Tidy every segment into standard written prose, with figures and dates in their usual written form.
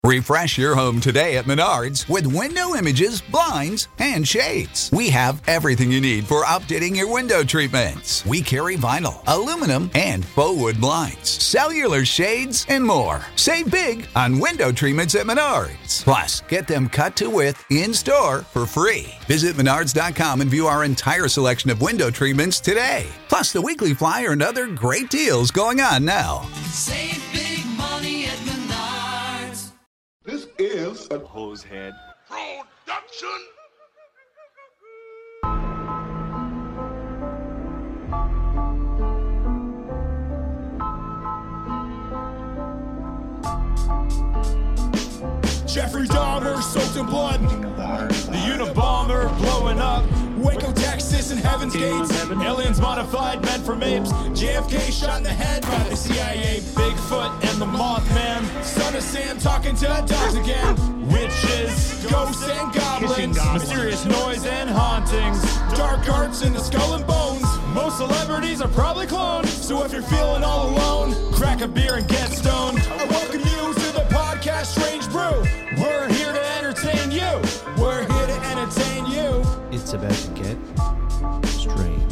Refresh your home today at Menards with window images, blinds, and shades. We have everything you need for updating your window treatments. We carry vinyl, aluminum, and faux wood blinds, cellular shades, and more. Save big on window treatments at Menards. Plus, get them cut to width in-store for free. Visit Menards.com and view our entire selection of window treatments today. Plus, the weekly flyer and other great deals going on now. Save big money at Menards. This is a Hosehead production. Jeffrey Dahmer soaked in blood. The Unabomber blowing up. Waco, Texas, and Heaven's Gates. Aliens modified, meant from apes. JFK shot in the head by the CIA. Bigfoot and the Mothman. Son of Sam talking to dogs again. Witches, ghosts, and goblins. Mysterious noise and hauntings. Dark arts in the skull and bones. Most celebrities are probably cloned. So if you're feeling all alone, crack a beer and get stoned. I welcome you to the podcast Strange Brew. We're here to entertain you. We're here to entertain you. It's about to get strange.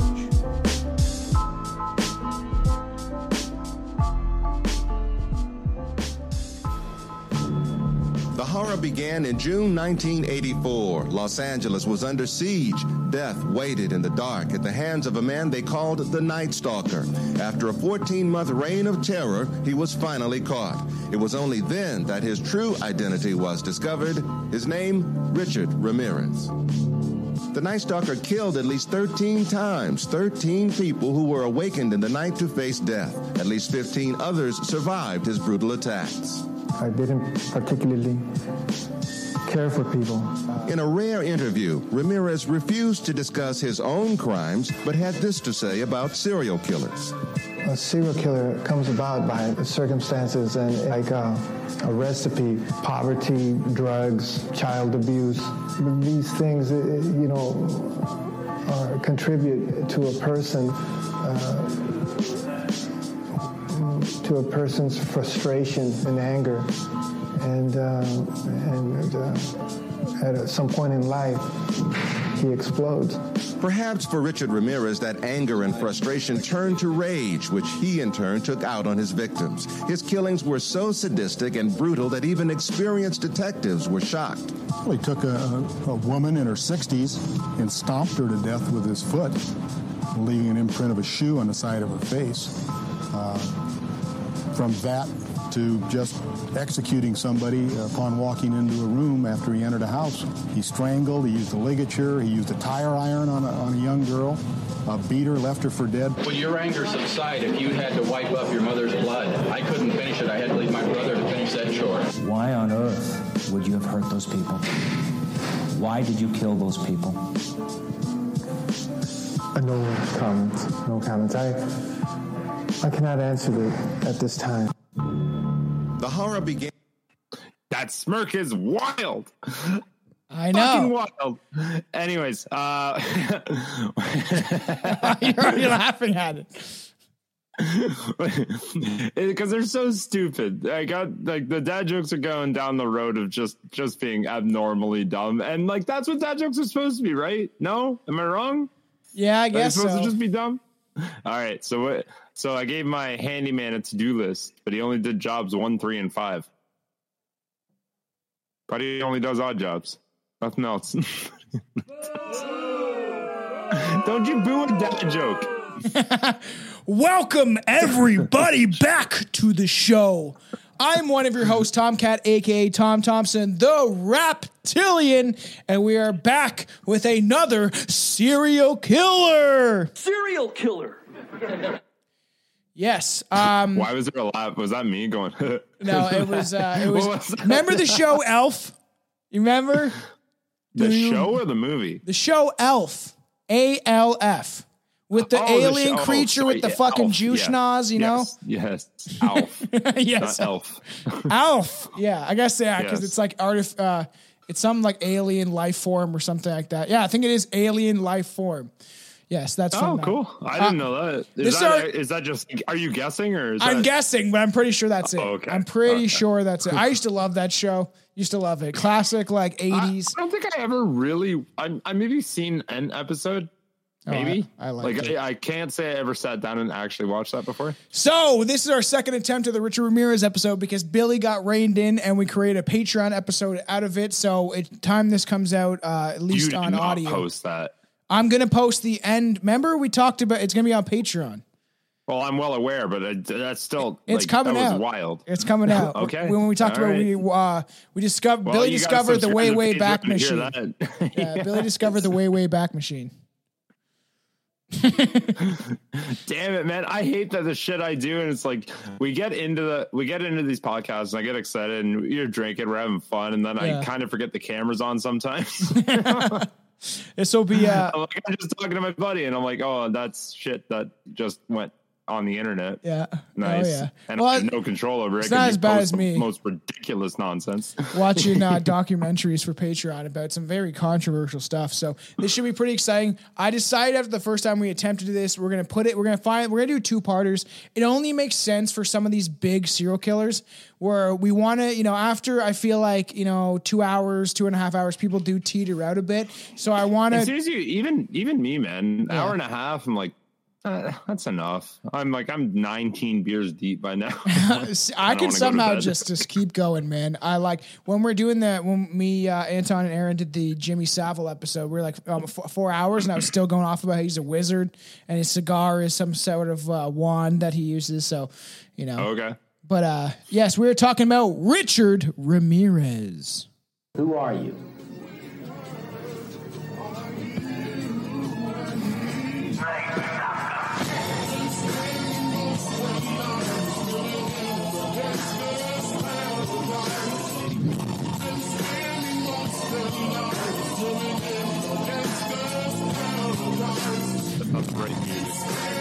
The horror began in June 1984. Los Angeles was under siege. Death waited in the dark at the hands of a man they called the Night Stalker. After a 14-month reign of terror, he was finally caught. It was only then that his true identity was discovered. His name, Richard Ramirez. The Night Stalker killed at least 13 times, 13 people who were awakened in the night to face death. At least 15 others survived his brutal attacks. I didn't particularly care for people. In a rare interview, Ramirez refused to discuss his own crimes, but had this to say about serial killers. A serial killer comes about by circumstances and like a recipe, poverty, drugs, child abuse. These things, contribute to a person, to a person's frustration and anger, and at some point in life, he explodes. Perhaps for Richard Ramirez, that anger and frustration turned to rage, which he in turn took out on his victims. His killings were so sadistic and brutal that even experienced detectives were shocked. Well, he took a woman in her 60s and stomped her to death with his foot, leaving an imprint of a shoe on the side of her face. From that to just executing somebody upon walking into a room after he entered a house. He strangled, he used a ligature, he used a tire iron on a young girl, beat her, left her for dead. Will your anger subside if you had to wipe up your mother's blood? I couldn't finish it. I had to leave my brother to finish that chore. Why on earth would you have hurt those people? Why did you kill those people? No comments. I cannot answer that at this time. The horror began. That smirk is wild. I know. Fucking wild. Anyways, You're already laughing at it. Because they're so stupid. I got the dad jokes are going down the road of just being abnormally dumb, and like that's what dad jokes are supposed to be, right? No, am I wrong? Yeah, I guess supposed so. to just be dumb. All right, so I gave my handyman a to-do list, but he only did jobs 1, 3, and 5. Probably he only does odd jobs. Nothing else. Don't you boo a dad joke. Welcome, everybody, back to the show. I'm one of your hosts, Tomcat, a.k.a. Tom Thompson, the Raptilian, and we are back with another serial killer. Serial killer. Yes. Why was there a laugh? Was that me going? No, it was. Remember the show Elf? You remember the show or the movie? The show Elf, ALF, with the alien creature with the fucking Elf, juice schnoz. You know? Yes, Alf. Yes, not Elf. Alf. Yeah, I guess because it's like it's some like alien life form or something like that. Yeah, I think it is alien life form. Yes, that's from cool. I didn't know that. Is that just? Are you guessing or? I'm guessing, but I'm pretty sure that's it. Okay. I'm pretty sure that's it. I used to love that show. Used to love it. Classic, like 80s. I don't think I ever really. I maybe seen an episode. Maybe I like it. I can't say I ever sat down and actually watched that before. So this is our second attempt at the Richard Ramirez episode because Billy got reined in and we created a Patreon episode out of it. So time this comes out, at least on audio. Post that. I'm gonna post the end. Remember we talked about it's gonna be on Patreon. Well, I'm well aware, but that's still it's coming that out. Was wild. It's coming out. Okay. When we talked about we discovered Billy discovered the way back machine. Yeah, Billy discovered the way back machine. Damn it, man. I hate that the shit I do, and it's like we get into these podcasts and I get excited and you're drinking, we're having fun, and then I kind of forget the camera's on sometimes. This will be I'm just talking to my buddy and I'm like, oh, that's shit that just went on the internet. Yeah. Nice. Oh, yeah. And I have no control over it. It's not as bad as me. Most ridiculous nonsense. Watching documentaries for Patreon about some very controversial stuff. So this should be pretty exciting. I decided after the first time we attempted this, we're going to do two-parters. It only makes sense for some of these big serial killers where we want to, after I feel like, 2 hours, 2.5 hours, people do teeter out a bit. So I want to. Seriously, even me, man, hour and a half, I'm like, that's enough. I'm 19 beers deep by now. I can somehow just keep going, man. I like when we're doing that. When me, Anton, and Aaron did the Jimmy Savile episode, we were like 4 hours, and I was still going off about how he's a wizard and his cigar is some sort of wand that he uses. So, Okay. But yes, we were talking about Richard Ramirez. Who are you? That's great music.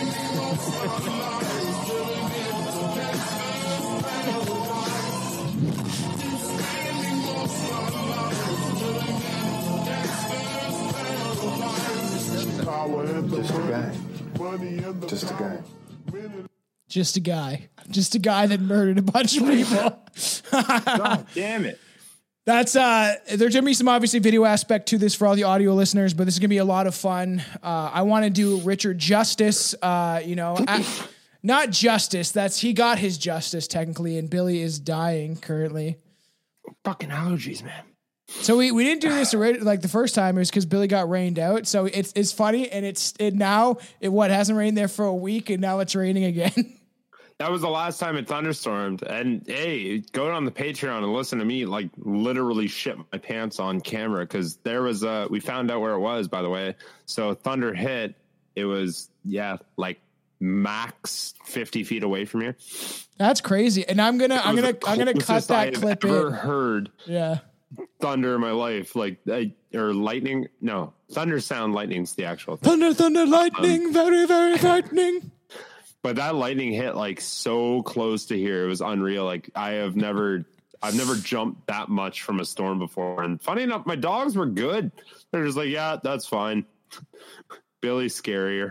Just a guy that murdered a bunch of people. God damn it. That's there's gonna be some obviously video aspect to this for all the audio listeners, but this is gonna be a lot of fun. I want to do Richard justice. Not justice. He got his justice technically, and Billy is dying currently. Fucking allergies, man. So we didn't do this like the first time. It was because Billy got rained out. So it's funny, and it hasn't rained there for a week, and now it's raining again. That was the last time it thunderstormed. And hey, go on the Patreon and listen to me literally shit my pants on camera because there was we found out where it was, by the way. So thunder hit. It was max 50 feet away from here. That's crazy. And I'm gonna cut that clip in. I've ever heard thunder in my life, or lightning. No, thunder sound. Lightning's the actual thing. Thunder, lightning, very, very frightening. But that lightning hit so close to here. It was unreal. I've never jumped that much from a storm before. And funny enough, my dogs were good. They're just like, yeah, that's fine. Billy's scarier.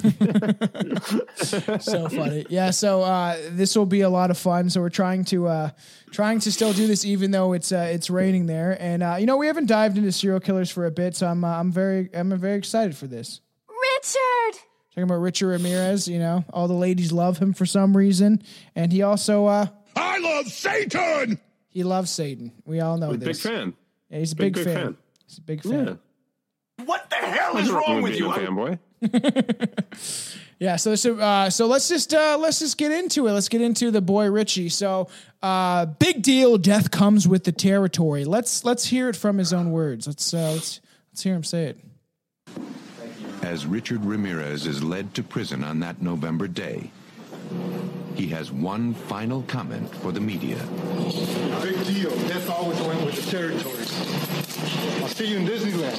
So funny. Yeah. So this will be a lot of fun. So we're trying to still do this, even though it's raining there. And we haven't dived into serial killers for a bit. So I'm very excited for this. Richard. Talking about Richard Ramirez, all the ladies love him for some reason. And he also... I love Satan! He loves Satan. We all know this. Big fan. Yeah, he's a big fan. He's a big fan. Yeah. What the hell is wrong with you? Fanboy? Yeah, so let's just get into it. Let's get into the boy Richie. So, big deal. Death comes with the territory. Let's hear it from his own words. Let's hear him say it. As Richard Ramirez is led to prison on that November day, he has one final comment for the media. Big deal. Death always went with the territories. I'll see you in Disneyland.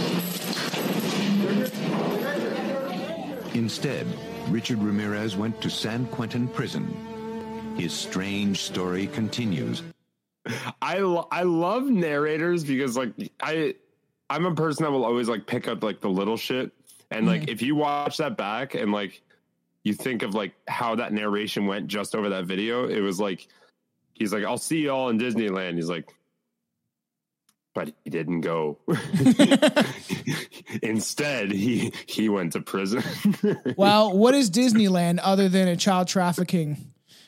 Instead, Richard Ramirez went to San Quentin prison. His strange story continues. I love narrators because I'm a person that will always pick up the little shit. And like, if you watch that back and like, you think of like how that narration went just over that video, it was like, he's like, I'll see you all in Disneyland. He's like, but he didn't go. Instead, he went to prison. Well, what is Disneyland other than a child trafficking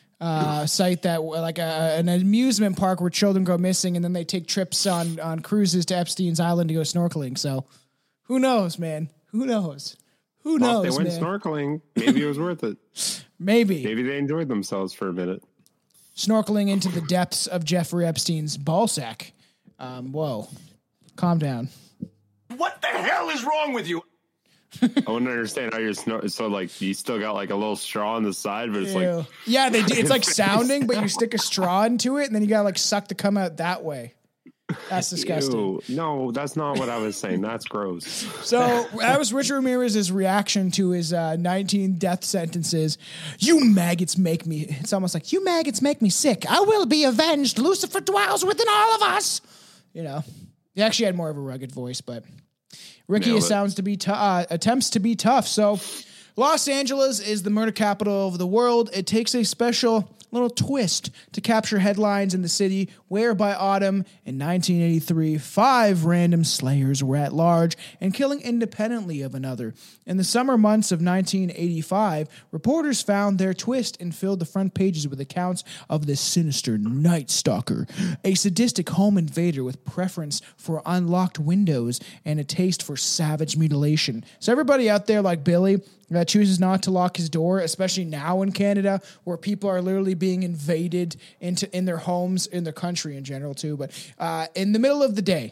site that like an amusement park where children go missing and then they take trips on cruises to Epstein's Island to go snorkeling? So who knows, man? Who knows? Who knows? If they went man? Snorkeling, maybe it was worth it. Maybe they enjoyed themselves for a minute. Snorkeling into the depths of Jeffrey Epstein's ballsack. Whoa, calm down. What the hell is wrong with you? I wouldn't understand how you're so like you still got like a little straw on the side, but it's like yeah, they do. It's like sounding, but you stick a straw into it and then you gotta like suck to come out that way. That's disgusting. Ew. No, that's not what I was saying. That's gross. So that was Richard Ramirez's reaction to his 19 death sentences. You maggots make me. It's almost like you maggots make me sick. I will be avenged. Lucifer dwells within all of us. You know, he actually had more of a rugged voice, but Ricky sounds to be attempts to be tough. So Los Angeles is the murder capital of the world. It takes a special little twist to capture headlines in the city where by autumn in 1983, 5 random slayers were at large and killing independently of another. In the summer months of 1985, reporters found their twist and filled the front pages with accounts of this sinister Night Stalker, a sadistic home invader with preference for unlocked windows and a taste for savage mutilation. So everybody out there like Billy that chooses not to lock his door, especially now in Canada, where people are literally being invaded in their homes, in their country in general too, but in the middle of the day.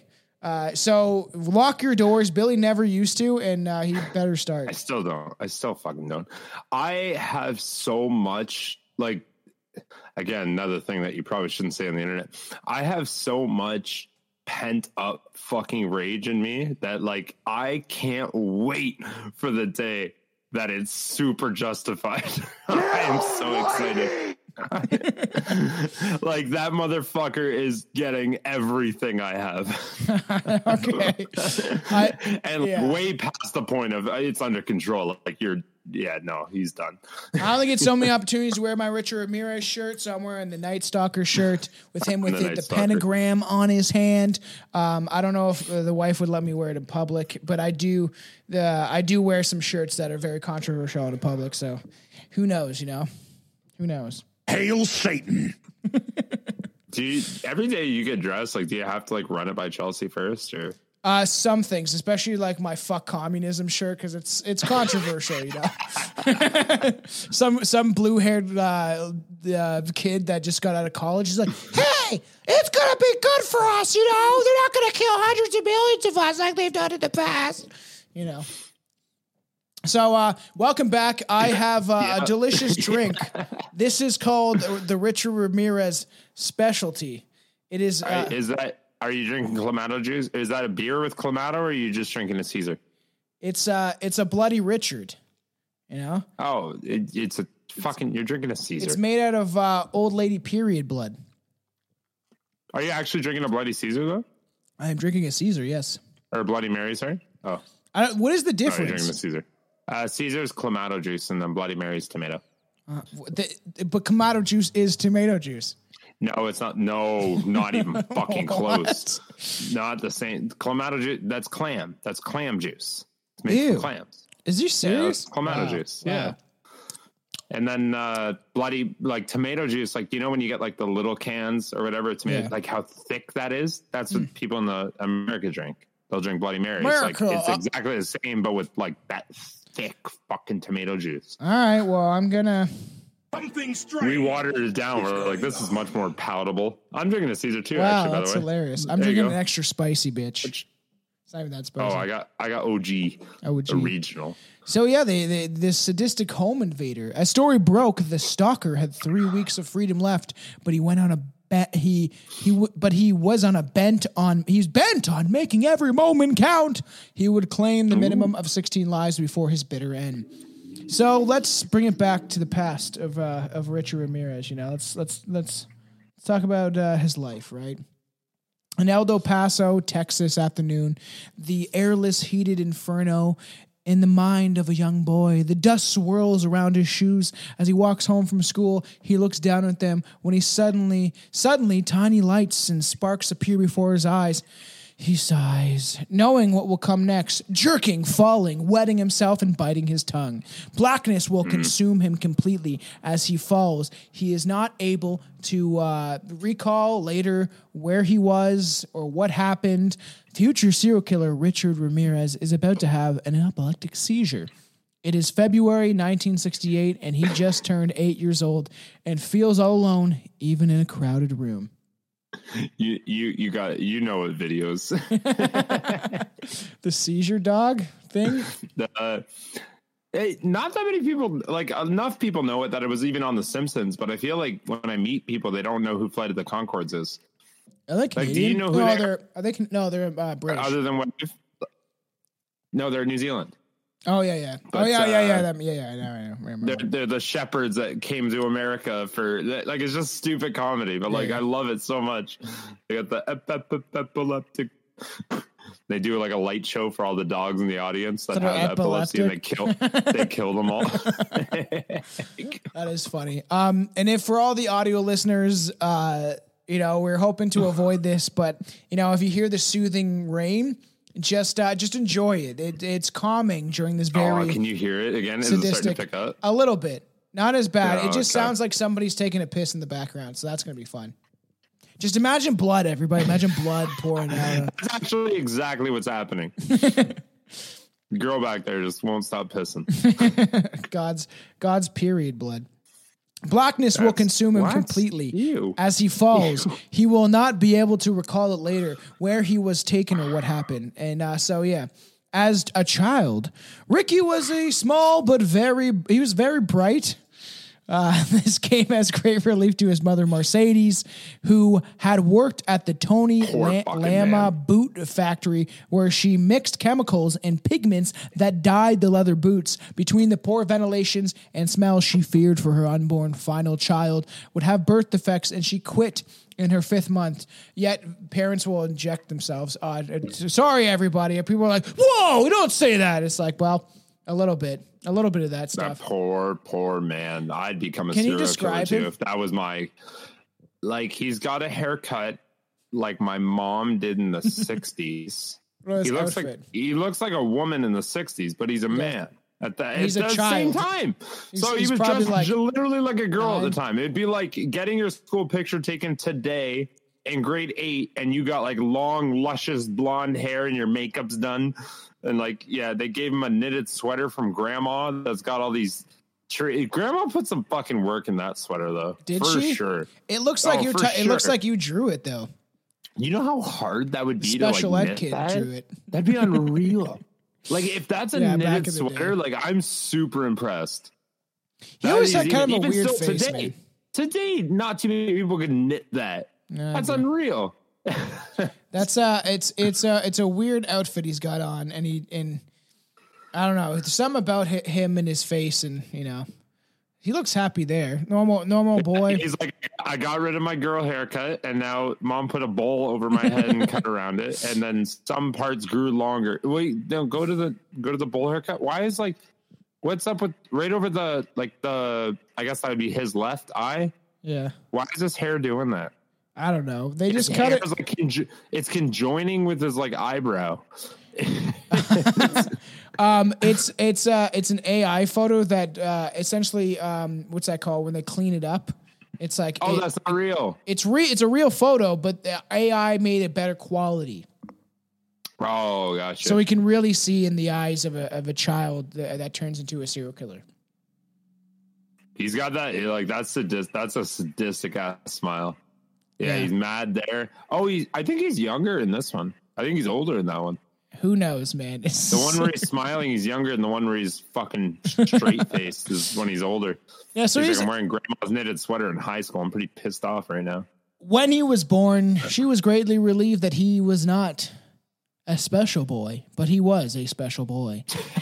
So lock your doors. Billy never used to, and he better start. I still don't. I still fucking don't. I have so much, like, again, another thing that you probably shouldn't say on the internet. I have so much pent up fucking rage in me that like I can't wait for the day that it's super justified. I am so excited. Like that motherfucker is getting everything I have. Okay. Way past the point of it's under control. Like he's done. I don't think it's so many opportunities to wear my Richard Ramirez shirt, so I'm wearing the Night Stalker shirt with him with the pentagram on his hand. I don't know if the wife would let me wear it in public, but I do wear some shirts that are very controversial in public, so who knows, Who knows? Hail Satan. Every day you get dressed, like, do you have to like run it by Chelsea first or? Some things, especially like my fuck communism shirt, because it's controversial, Some blue haired kid that just got out of college is like, hey, it's gonna be good for us, they're not gonna kill hundreds of millions of us like they've done in the past, So, welcome back. I have a delicious drink. This is called the Richard Ramirez Specialty. It is. Are you drinking Clamato juice? Is that a beer with Clamato, or are you just drinking a Caesar? It's a Bloody Richard. Oh, it's a fucking. You're drinking a Caesar. It's made out of old lady period blood. Are you actually drinking a Bloody Caesar though? I am drinking a Caesar. Yes. Or a Bloody Mary? Sorry. Oh. What is the difference? You're drinking a Caesar. Caesar's Clamato juice, and then Bloody Mary's tomato. But Clamato juice is tomato juice. No, it's not. No, not even fucking close. Not the same. Clamato juice. That's clam. That's clam juice. It's made from clams. Is you serious? Yeah, Clamato juice. Wow. Yeah. And then bloody like tomato juice. Like when you get like the little cans or whatever tomato, like how thick that is. That's what people in the America drink. They'll drink Bloody Mary. It's exactly the same, but with like that thick fucking tomato juice. All right. Well, I'm gonna. We watered it down. We're like, this is much more palatable. I'm drinking a Caesar too. Wow, actually, by the way, that's hilarious. I'm drinking an extra spicy bitch. It's not even that spicy. Oh, I got OG. Original. So yeah, this sadistic home invader. A story broke. The stalker had 3 weeks of freedom left, but he went on a he's bent on making every moment count. He would claim the minimum of 16 lives before his bitter end. So let's bring it back to the past of Richard Ramirez. Let's talk about his life, right? In El Paso, Texas afternoon, the airless, heated inferno in the mind of a young boy. The dust swirls around his shoes as he walks home from school. He looks down at them when he suddenly, tiny lights and sparks appear before his eyes. He sighs, knowing what will come next, jerking, falling, wetting himself and biting his tongue. Blackness will consume him completely as he falls. He is not able to recall later where he was or what happened. Future serial killer Richard Ramirez is about to have an epileptic seizure. It is February 1968, and he just turned 8 years old and feels all alone, even in a crowded room. You got what videos. The seizure dog thing. Not that many people, like enough people know it that it was even on The Simpsons, but I feel like when I meet people, they don't know who Flight of the Conchords is. Are they Canadian? Like, do you know who they're British. Other than what? No, they're New Zealand. Oh yeah. But, I know. They're the shepherds that came to America for like it's just stupid comedy, but like I love it so much. They got the epileptic. They do like a light show for all the dogs in the audience that have epilepsy, and they kill them all. That is funny. And if for all the audio listeners, we're hoping to avoid this, but if you hear the soothing rain, just enjoy it. It's calming during this very. Can you hear it again? Is sadistic, it starting to pick up? A little bit, not as bad. It just sounds like somebody's taking a piss in the background, so that's gonna be fun. Just imagine blood, everybody. Imagine blood pouring out. That's actually exactly what's happening. Girl back there just won't stop pissing. God's period blood. Blackness will consume him completely. As he falls, he will not be able to recall it later, where he was taken or what happened. And as a child, Ricky was a small but very bright. This came as great relief to his mother, Mercedes, who had worked at the Tony Lama boot factory, where she mixed chemicals and pigments that dyed the leather boots. Between the poor ventilations and smells she feared for her unborn final child would have birth defects, and she quit in her 5th month. Yet parents will inject themselves. Sorry, everybody. People are like, whoa, don't say that. It's like, well, a little bit of that stuff. That poor man. I'd become a serial killer too if that was my. Like, he's got a haircut like my mom did in the 60s. He looks like a woman in the 60s, but he's a man at the same time. So he was just literally like a girl at the time. It'd be like getting your school picture taken today in grade 8, and you got like long, luscious blonde hair, and your makeup's done. And they gave him a knitted sweater from grandma that's got all these trees. Grandma put some fucking work in that sweater, though. Did she? Sure. It looks like it looks like you drew it, though. You know how hard that would be Special to ed knit kid that? drew it. That'd be unreal. Like, if that's a knitted sweater, I'm super impressed. He always had kind of a weird face, man. Today, not too many people can knit that. That's unreal. That's it's a weird outfit he's got on, and I don't know, there's something about him and his face, and he looks happy there. Normal boy. He's like, I got rid of my girl haircut, and now mom put a bowl over my head and cut around it, and then some parts grew longer. Wait, no, go to the bowl haircut. Why is what's up with right over the I guess that would be his left eye. Yeah. Why is his hair doing that? I don't know. They just cut it. It's conjoining with his eyebrow. It's an AI photo that essentially what's that called when they clean it up? It's like that's not real. It's a real photo, but the AI made it better quality. Oh, gotcha. So we can really see in the eyes of a child that turns into a serial killer. He's got that that's a sadistic ass smile. Yeah, he's mad there. Oh, I think he's younger in this one. I think he's older in that one. Who knows, man? The one where he's smiling, he's younger, and the one where he's fucking straight faced is when he's older. Yeah, so he's I'm wearing grandma's knitted sweater in high school. I'm pretty pissed off right now. When he was born, she was greatly relieved that he was not a special boy, but he was a special boy.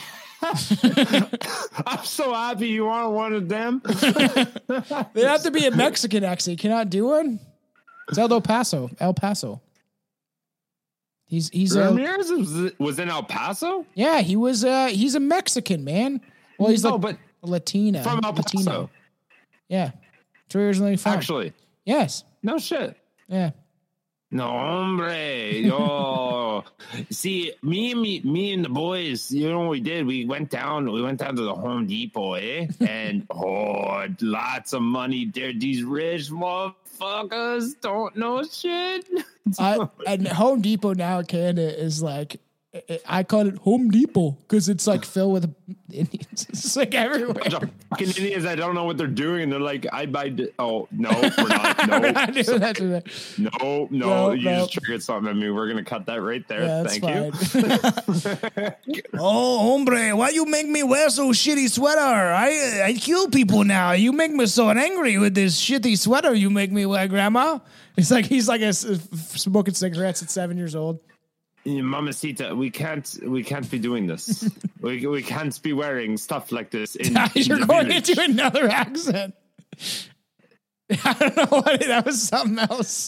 I'm so happy you aren't one of them. They have to be a Mexican accent. You cannot do one. It's El Paso. He's Ramirez was in El Paso. Yeah, he's a Mexican man. Well, he's but Latina from El Paso. Latino. Yeah, that's where he originally from. Actually, yes. No shit. Yeah. No, hombre. Yo. See, me and the boys, you know what we did? We went down to the Home Depot, and lots of money there. These rich motherfuckers don't know shit. And Home Depot now in Canada is like, I call it Home Depot because it's like filled with Indians. It's like everywhere. Fucking Indians that don't know what they're doing, and they're like, "I buy." Oh no, we're not. No, We're not doing that today. No. You just triggered something at me. We're gonna cut that right there. Yeah, Thank you. Oh, hombre, why you make me wear so shitty sweater? I kill people now. You make me so angry with this shitty sweater you make me wear, Grandma. He's like smoking cigarettes at 7 years old. Mamacita, we can't be doing this. we can't be wearing stuff like this. You're going into another accent. I don't know what that was. Something else.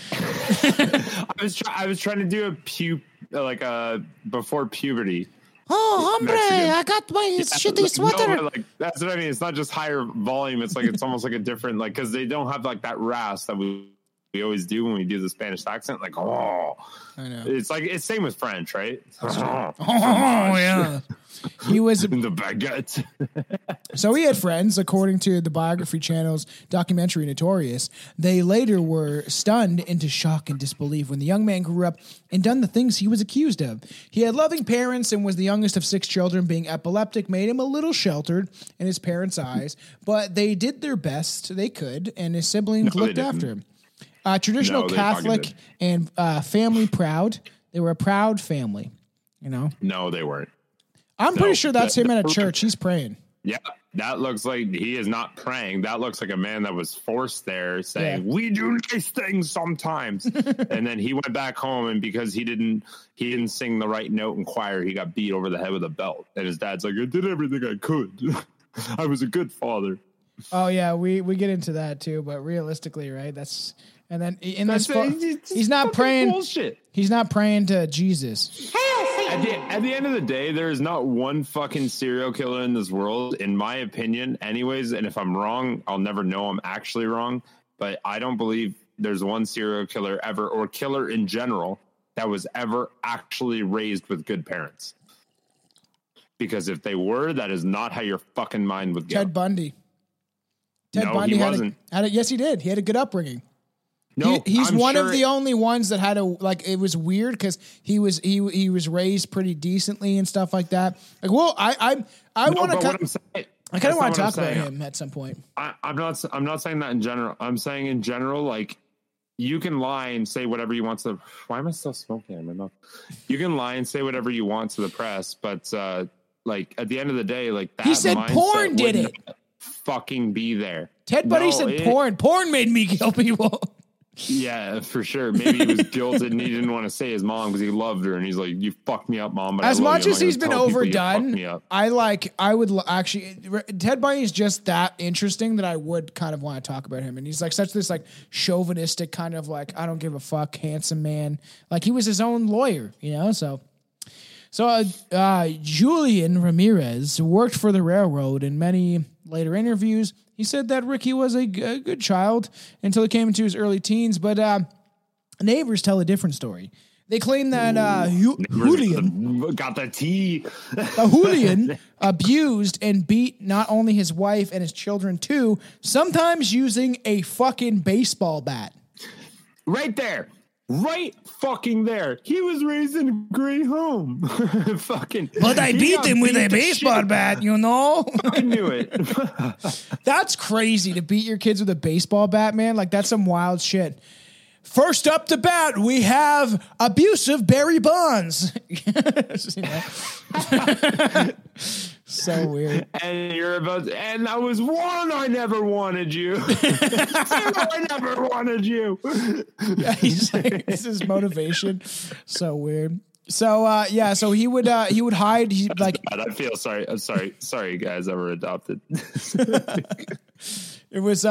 I was trying to do a before puberty. Oh, hombre! Mexican. I got my shitty sweater. No, that's what I mean. It's not just higher volume. It's it's almost like a different because they don't have that rasp that we always do when we do the Spanish accent. I know. It's same with French, right? Yeah. He was the baguette. So he had friends, according to the Biography Channel's documentary Notorious. They later were stunned into shock and disbelief when the young man grew up and done the things he was accused of. He had loving parents and was the youngest of 6 children. Being epileptic made him a little sheltered in his parents' eyes, but they did their best they could, and his siblings looked after him. Traditional Catholic and family proud. They were a proud family, you know? No, they weren't. I'm pretty sure that's him at a church. He's praying. Yeah, that looks like he is not praying. That looks like a man that was forced there saying, we do nice things sometimes. And then he went back home, and because he didn't sing the right note in choir, he got beat over the head with a belt. And his dad's like, I did everything I could. I was a good father. Oh, yeah, we get into that too, but realistically, right? And then in this he's not praying. Bullshit. He's not praying to Jesus. At the end of the day, there is not one fucking serial killer in this world, in my opinion, anyways. And if I'm wrong, I'll never know I'm actually wrong. But I don't believe there's one serial killer ever, or killer in general, that was ever actually raised with good parents. Because if they were, that is not how your fucking mind would go. Ted Bundy. Ted Bundy wasn't. Yes, he did. He had a good upbringing. No, he's one of the only ones that had it was weird because he was raised pretty decently and stuff like that. Like, well, I want to. I kind of want to talk about him at some point. I'm not saying that in general. I'm saying in general, like, you can lie and say whatever you want to. Why am I still smoking in my mouth? You can lie and say whatever you want to the press, but like at the end of the day, like that. He said porn did it. Fucking be there. Ted Bundy said porn. Porn made me kill people. Yeah, for sure. Maybe he was guilted and he didn't want to say his mom because he loved her, and he's like, "You fucked me up, mom." But as much as he's been overdone, I would actually. Ted Bundy is just that interesting that I would kind of want to talk about him, and he's like such this like chauvinistic kind of like I don't give a fuck handsome man. Like he was his own lawyer, you know. So Julian Ramirez worked for the railroad. In many later interviews, he said that Ricky was a good child until he came into his early teens, but neighbors tell a different story. They claim that Julian got the tea. Julian abused and beat not only his wife and his children too, sometimes using a fucking baseball bat. Right there. Right fucking there. He was raised in a great home. Fucking. But I beat him with a baseball bat, you know? I knew it. That's crazy to beat your kids with a baseball bat, man. Like, that's some wild shit. First up to bat, we have abusive Barry Bonds. So weird. And I was one, I never wanted you. I never wanted you. Yeah, he's like, this is motivation. So weird. So so he would hide. I feel sorry. I'm sorry, guys. I were adopted. It was,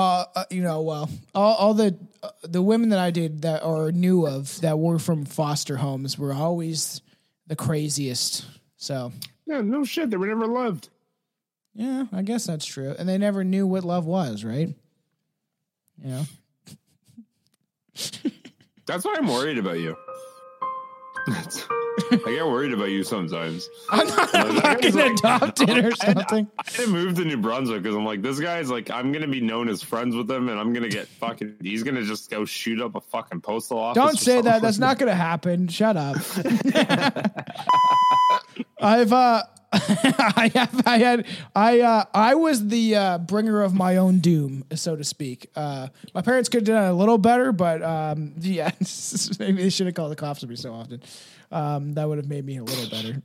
all the women that I did that or knew of that were from foster homes were always the craziest. So yeah, no shit. They were never loved. Yeah, I guess that's true. And they never knew what love was, right? Yeah. That's why I'm worried about you. I get worried about you sometimes. I'm not fucking adopted or something. I had to move to New Brunswick because I'm like, this guy's like, I'm going to be known as friends with him and I'm going to get fucking, he's going to just go shoot up a fucking postal office. Don't say that. That's not going to happen. Shut up. I was the bringer of my own doom, so to speak. My parents could have done it a little better, but yeah, maybe they should have called the cops every so often. That would have made me a little better.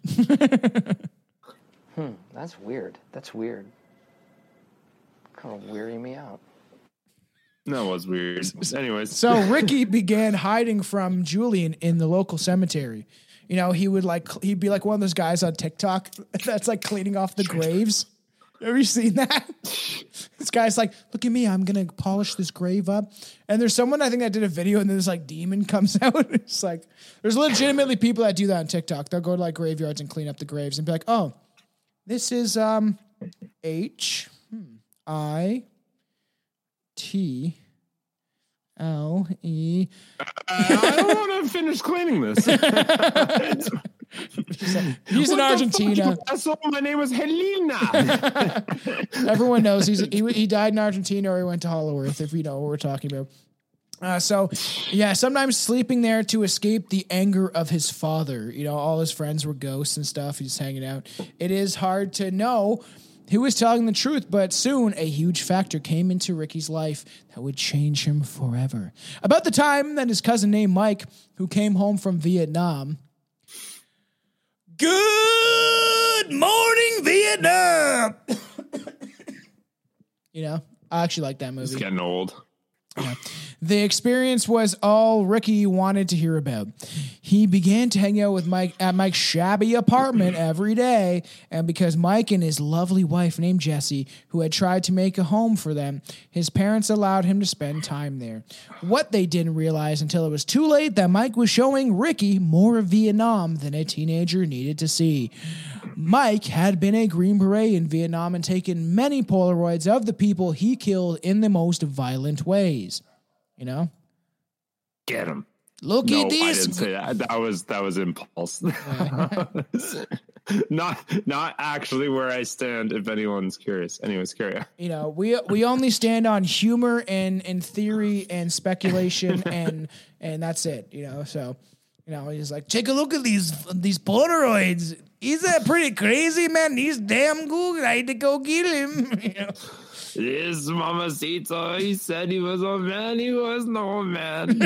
That's weird. That's weird. Kind of weirding me out. That was weird. Anyways. So Ricky began hiding from Julian in the local cemetery. You know, he'd be like one of those guys on TikTok that's like cleaning off the graves. Have you seen that? This guy's like, look at me, I'm going to polish this grave up. And there's someone, I think, that did a video and then this like demon comes out. It's like, there's legitimately people that do that on TikTok. They'll go to like graveyards and clean up the graves and be like, oh, this is H-I-T-L-E. I don't want to finish cleaning this. He's in Argentina. My name was Helena. Everyone knows he died in Argentina or he went to Hollow Earth, if you know what we're talking about. Sometimes sleeping there to escape the anger of his father. You know, all his friends were ghosts and stuff. He's hanging out. It is hard to know who was telling the truth, but soon a huge factor came into Ricky's life that would change him forever. About the time that his cousin named Mike, who came home from Vietnam. Good morning, Vietnam. You know, I actually like that movie. It's getting old. Yeah. The experience was all Ricky wanted to hear about. He began to hang out with Mike at Mike's shabby apartment every day, and because Mike and his lovely wife named Jessie, who had tried to make a home for them, his parents allowed him to spend time there. What they didn't realize until it was too late that Mike was showing Ricky more of Vietnam than a teenager needed to see. Mike had been a Green Beret in Vietnam and taken many Polaroids of the people he killed in the most violent ways. You know? Get him. Look at this. I didn't say that. That was impulse. not actually where I stand, if anyone's curious. Anyways, carry on. You know, we only stand on humor and theory and speculation and that's it, you know. So, you know, he's like, take a look at these Polaroids. Is that pretty crazy, man? He's damn good. I had to go get him. You know? This Mamacita, he said he was a man. He was no man.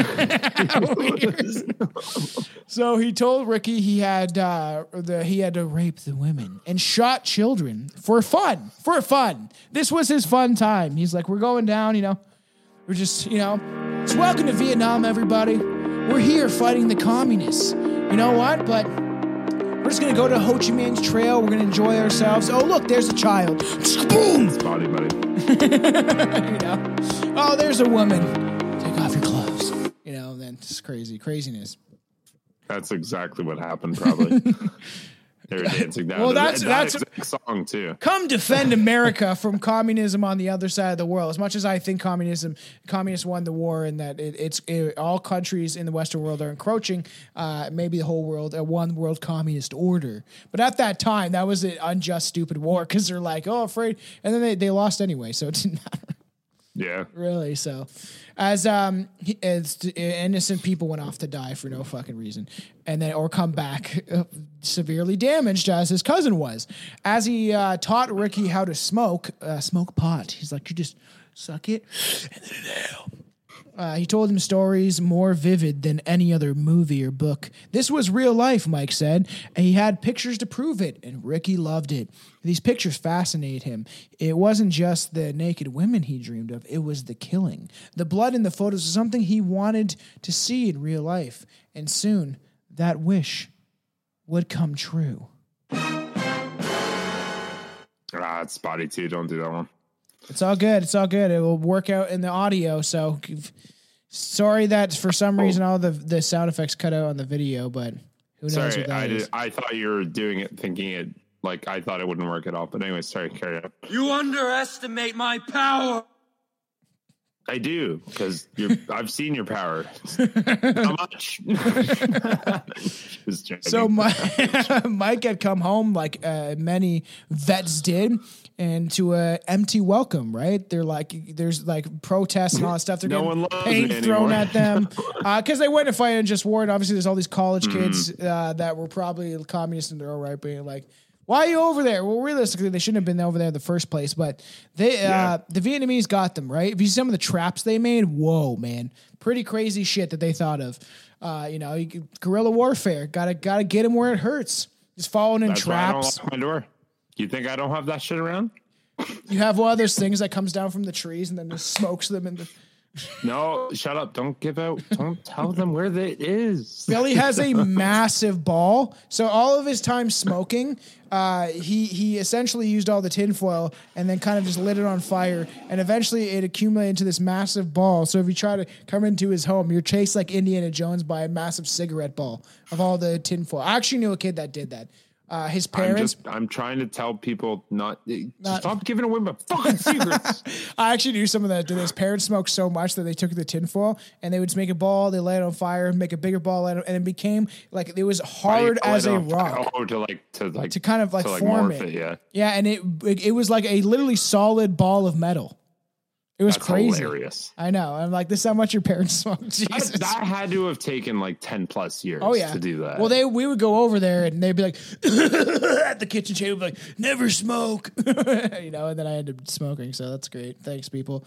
So he told Ricky he had to rape the women and shot children for fun. This was his fun time. He's like, we're going down, you know. We're just, you know, so welcome to Vietnam, everybody. We're here fighting the communists. You know what? But we're just going to go to Ho Chi Minh's trail. We're going to enjoy ourselves. Oh, look, there's a child. Boom! Body. You know? Oh, there's a woman. Take off your clothes. You know, then it's craziness. That's exactly what happened, probably. They were dancing down. Well, that's exact song, too. Come defend America from communism on the other side of the world. As much as I think communists won the war and that all countries in the Western world are encroaching, maybe the whole world, a one world communist order. But at that time, that was an unjust, stupid war because they're like, oh, afraid. And then they lost anyway, so it didn't matter. Yeah. Really, so as innocent people went off to die for no fucking reason, and then or come back severely damaged, as his cousin was. As he taught Ricky how to smoke pot, he's like, you just suck it, and then inhale. He told him stories more vivid than any other movie or book. This was real life, Mike said, and he had pictures to prove it, and Ricky loved it. These pictures fascinate him. It wasn't just the naked women he dreamed of, it was the killing. The blood in the photos was something he wanted to see in real life, and soon that wish would come true. It's spotty too, don't do that one. It's all good. It's all good. It will work out in the audio. So sorry that for some reason all the sound effects cut out on the video, but who knows what that is. I thought you were doing it thinking it like I thought it wouldn't work at all. But anyway, sorry, carry on. You underestimate my power. I do, because I've seen your power. How much? Just joking. So Mike had come home like many vets did, and to a empty welcome. Right? They're like, there's like protests and all that stuff. They're getting paint thrown at them because they went to fight in just war. And obviously, there's all these college kids that were probably communists in their own right, being like, why are you over there? Well, realistically, they shouldn't have been over there in the first place, but the Vietnamese got them, right? If you see some of the traps they made, whoa, man. Pretty crazy shit that they thought of. Guerrilla warfare. Gotta get them where it hurts. Just following in traps. Why I don't lock my door. You think I don't have that shit around? You have one of those things that comes down from the trees and then just smokes them in the... No, shut up. Don't tell them where it is. Billy has a massive ball. So all of his time smoking, he essentially used all the tinfoil and then kind of just lit it on fire. And eventually it accumulated into this massive ball. So if you try to come into his home, you're chased like Indiana Jones by a massive cigarette ball of all the tinfoil. I actually knew a kid that did that. His parents. I'm trying to tell people not stop giving away my fucking secrets. I actually knew someone that did this. Parents smoked so much that they took the tinfoil and they would just make a ball, they light it on fire, make a bigger ball, and it became like it was hard as a rock. Oh, to kind of form it. Yeah, and it was like a literally solid ball of metal. It was crazy. Hilarious. I know. I'm like, this is how much your parents smoked. Jesus. That had to have taken like 10 plus years to do that. Well, we would go over there and they'd be like, at the kitchen table, like, never smoke. And then I ended up smoking. So that's great. Thanks, people.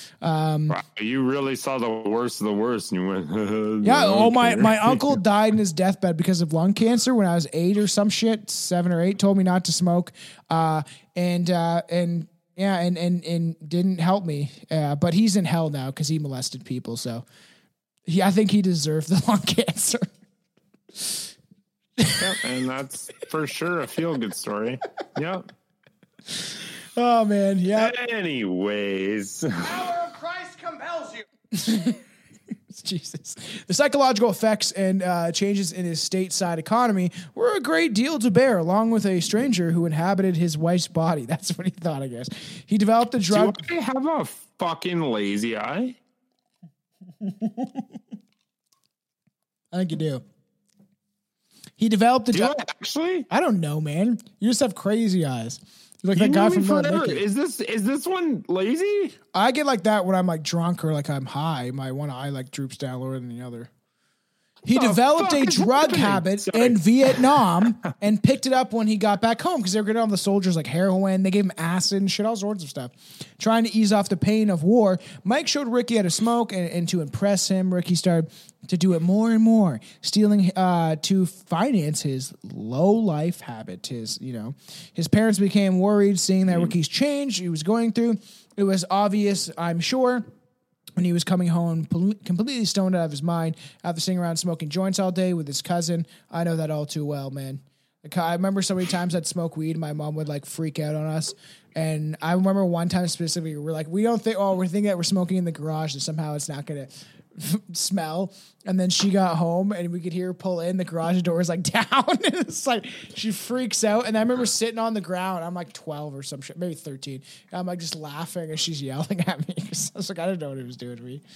You really saw the worst of the worst and you went, yeah. Oh, my uncle died in his deathbed because of lung cancer when I was 8 or some shit, 7 or 8, told me not to smoke. And didn't help me. But he's in hell now because he molested people. So I think he deserved the lung cancer. Yep, and that's for sure a feel-good story. Yep. Oh, man. Yeah. Anyways. The power of Christ compels you. Jesus. The psychological effects and changes in his stateside economy were a great deal to bear, along with a stranger who inhabited his wife's body. That's what he thought, I guess. He developed a drug. Do I have a fucking lazy eye? I think you do. He developed a drug. Actually? I don't know, man. You just have crazy eyes. You look like that guy from Mickey. Is this one lazy? I get like that when I'm like drunk or like I'm high. My one eye like droops down lower than the other. He developed a drug habit in Vietnam and picked it up when he got back home because they were getting all the soldiers like heroin. They gave him acid and shit, all sorts of stuff. Trying to ease off the pain of war, Mike showed Ricky how to smoke, and to impress him, Ricky started to do it more and more, stealing to finance his low life habit. His parents became worried seeing that Ricky's change he was going through. It was obvious, I'm sure, when he was coming home completely stoned out of his mind after sitting around smoking joints all day with his cousin. I know that all too well, man. I remember so many times I'd smoke weed, my mom would like freak out on us. And I remember one time specifically, we're like, we're thinking that we're smoking in the garage and somehow it's not going to smell. And then she got home and we could hear her pull in, the garage door is like down. And it's like, she freaks out. And I remember sitting on the ground. I'm like 12 or some shit, maybe 13. And I'm like just laughing as she's yelling at me. I was like, I didn't know what it was doing to me.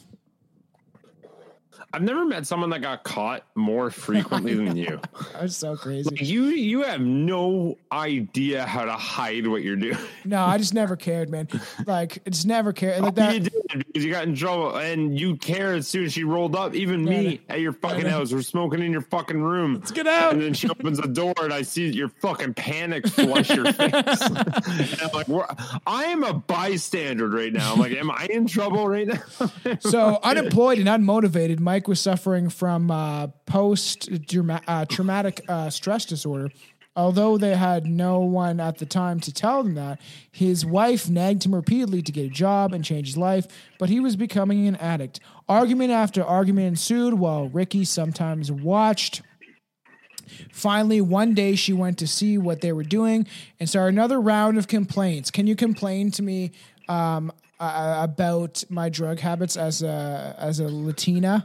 I've never met someone that got caught more frequently than you. That was so crazy. Like you have no idea how to hide what you're doing. No, I just never cared, man. Like, I just never cared. Like that. You did because you got in trouble, and you cared as soon as she rolled up. Even me at your fucking house, we're smoking in your fucking room. Let's get out. And then she opens the door, and I see your fucking panic flush your face. And I'm like, I am a bystander right now. I'm like, am I in trouble right now? So unemployed and unmotivated, Mike was suffering from post-traumatic stress disorder. Although they had no one at the time to tell them that, his wife nagged him repeatedly to get a job and change his life, but he was becoming an addict. Argument after argument ensued while Ricky sometimes watched. Finally, one day she went to see what they were doing and started another round of complaints. Can you complain to me about my drug habits as a Latina.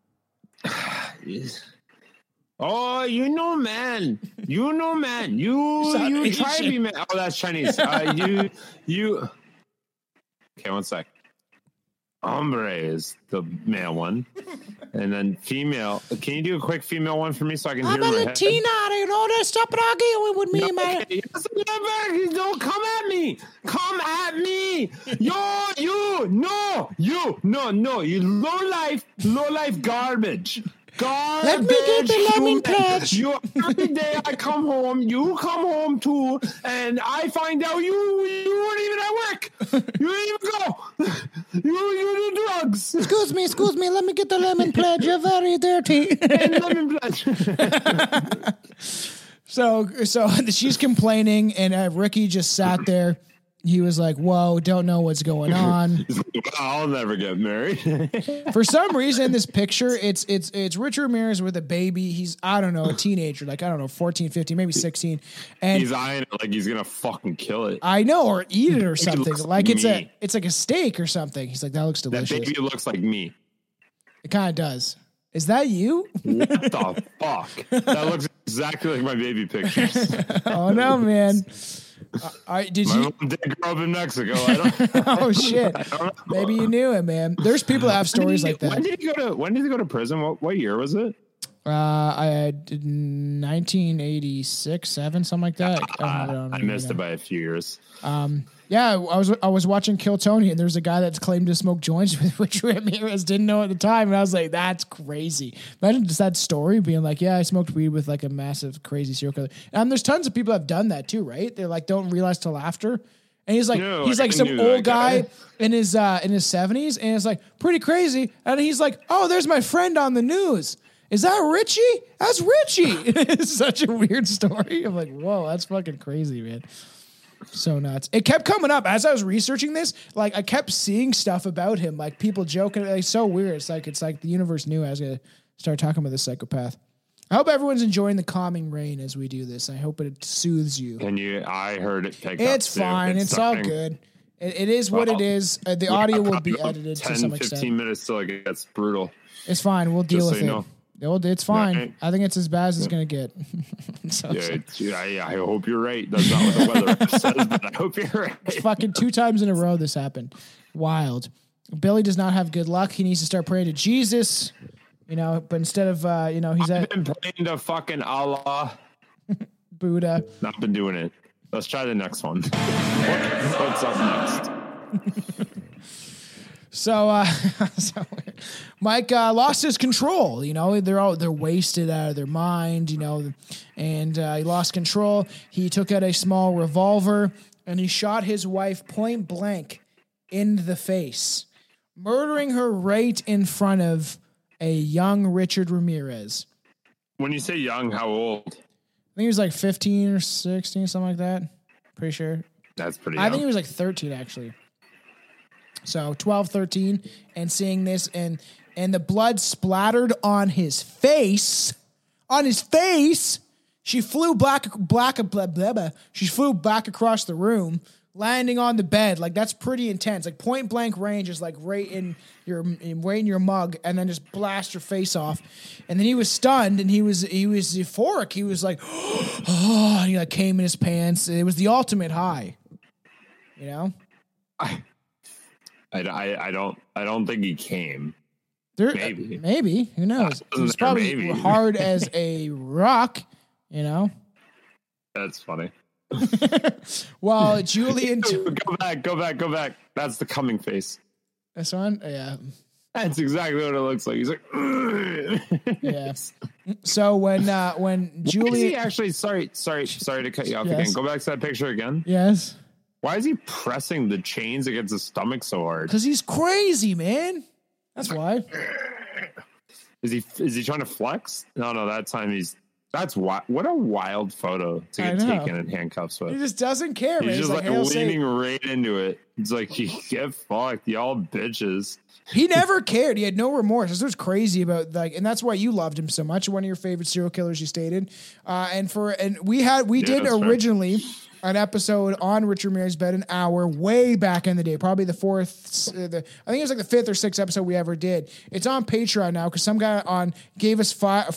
Oh, you know, man. You try to be man. Oh, that's Chinese. You. Okay, one sec. Hombre is the male one, and then female. Can you do a quick female one for me so I can hear I'm a Latina. You know that. Stop arguing with me, man. Don't come at me. Come at me. No. You low life garbage. Let me get the lemon pledge. Every day I come home, you come home too, and I find out you weren't even at work. You didn't even go. You do drugs. Excuse me. Let me get the lemon pledge. You're very dirty. Lemon pledge. So she's complaining, and Ricky just sat there. He was like, whoa, don't know what's going on. I'll never get married. For some reason, this picture, it's Richard Ramirez with a baby. He's, I don't know, a teenager, 14, 15, maybe 16. And he's eyeing it like he's going to fucking kill it. I know, or eat it or something. Like it's me. it's like a steak or something. He's like, that looks delicious. That baby looks like me. It kind of does. Is that you? What the fuck? That looks exactly like my baby pictures. Oh, no, man. My mom did grow up in Mexico. I don't. Oh shit! Maybe you knew it, man. There's people that have stories like that. When did he go to prison? What year was it? I did 1986, 7, something like that. I missed it by a few years. Yeah, I was watching Kill Tony, and there's a guy that's claimed to smoke joints with Richard Ramirez. Didn't know at the time, and I was like, "That's crazy." Imagine just that story being like, "Yeah, I smoked weed with like a massive, crazy serial killer." And there's tons of people that have done that too, right? They're like, don't realize till after. And he's like some old guy in his 70s, and it's like pretty crazy. And he's like, "Oh, there's my friend on the news. Is that Richie? That's Richie." It's such a weird story. I'm like, whoa, that's fucking crazy, man. So nuts. It kept coming up as I was researching this. Like I kept seeing stuff about him, like people joking. It's so weird. It's like the universe knew I was gonna start talking about this psychopath. I hope everyone's enjoying the calming rain as we do this. I hope it soothes you. I heard it pick up. It's fine. It's all good. It is what it is. The audio will be edited 10, to some extent. 15 minutes till it gets brutal. It's fine. We'll deal with it. Know. It's fine. Right. I think it's as bad as it's going to get. I hope you're right. That's not what the weather says, but I hope you're right. It's fucking 2 times in a row this happened. Wild. Billy does not have good luck. He needs to start praying to Jesus, but instead of, he's been praying to fucking Allah. Buddha. Not been doing it. Let's try the next one. What's up next? So Mike lost his control. They're wasted out of their mind. And he lost control. He took out a small revolver and he shot his wife point blank in the face, murdering her right in front of a young Richard Ramirez. When you say young, how old? I think he was like 15 or 16, something like that. Pretty sure. That's pretty young. I think he was like 13 actually. So 12, 13, and seeing this and the blood splattered on his face. She flew She flew back across the room, landing on the bed. Like that's pretty intense. Like point blank range is like right in your mug, and then just blast your face off. And then he was stunned, and he was euphoric. He was like, oh, and he like came in his pants. It was the ultimate high. I don't think he came. Maybe. Who knows? It was probably hard as a rock, That's funny. Well, Julian. Go back. That's the coming face. This one? Yeah. That's exactly what it looks like. He's like, yes. So when Julian. Actually, sorry to cut you off again. Go back to that picture again. Yes. Why is he pressing the chains against his stomach so hard? Because he's crazy, man. That's why. Is he trying to flex? No. That time what a wild photo to get taken in handcuffs with. He just doesn't care. He's just like leaning right into it. It's like, you get fucked, y'all bitches. He never cared. He had no remorse. That's what's crazy about, like, and that's why you loved him so much. One of your favorite serial killers, you stated. We did originally an episode on Richard Ramirez, about an hour way back in the day, probably the fourth. I think it was like the fifth or sixth episode we ever did. It's on Patreon now because some guy gave us 4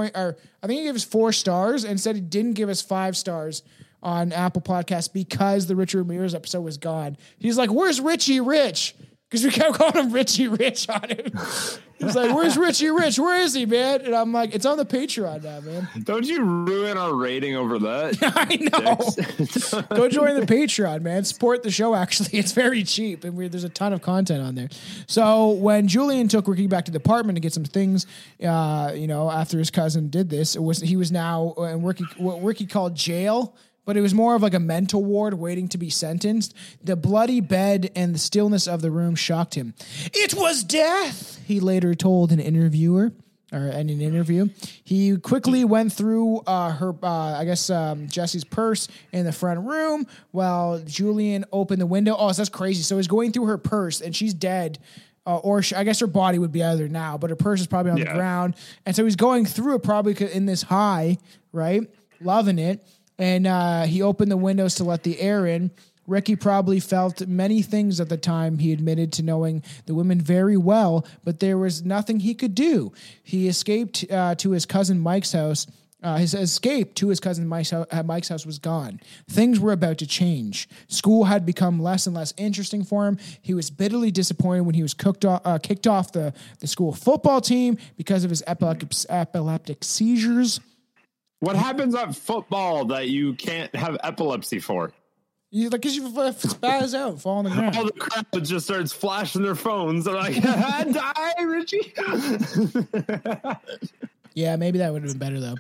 stars and said he didn't give us 5 stars on Apple Podcasts because the Richard Ramirez episode was gone. He's like, "Where's Richie Rich?" Because we kept calling him Richie Rich on him. He's like, "Where's Richie Rich? Where is he, man?" And I'm like, "It's on the Patreon now, man." Don't you ruin our rating over that? I know. Go join the Patreon, man. Support the show, actually. It's very cheap, and there's a ton of content on there. So when Julian took Ricky back to the apartment to get some things, after his cousin did this, he was now in what Ricky called jail. But it was more of like a mental ward waiting to be sentenced. The bloody bed and the stillness of the room shocked him. "It was death," he later told an interview. He quickly went through Jesse's purse in the front room while Julian opened the window. Oh, so that's crazy. So he's going through her purse and she's dead. I guess her body would be out there now, but her purse is probably on the ground. And so he's going through it probably in this high, right? Loving it. And he opened the windows to let the air in. Ricky probably felt many things at the time. He admitted to knowing the women very well, but there was nothing he could do. He escaped to his cousin Mike's house. His escape to his cousin Mike's house was gone. Things were about to change. School had become less and less interesting for him. He was bitterly disappointed when he was kicked off the school football team because of his epileptic seizures. What happens at football that you can't have epilepsy for? Because you spaz out, fall on the ground. All the crowd just starts flashing their phones. They're like, "Die, Richie." Yeah, maybe that would have been better though.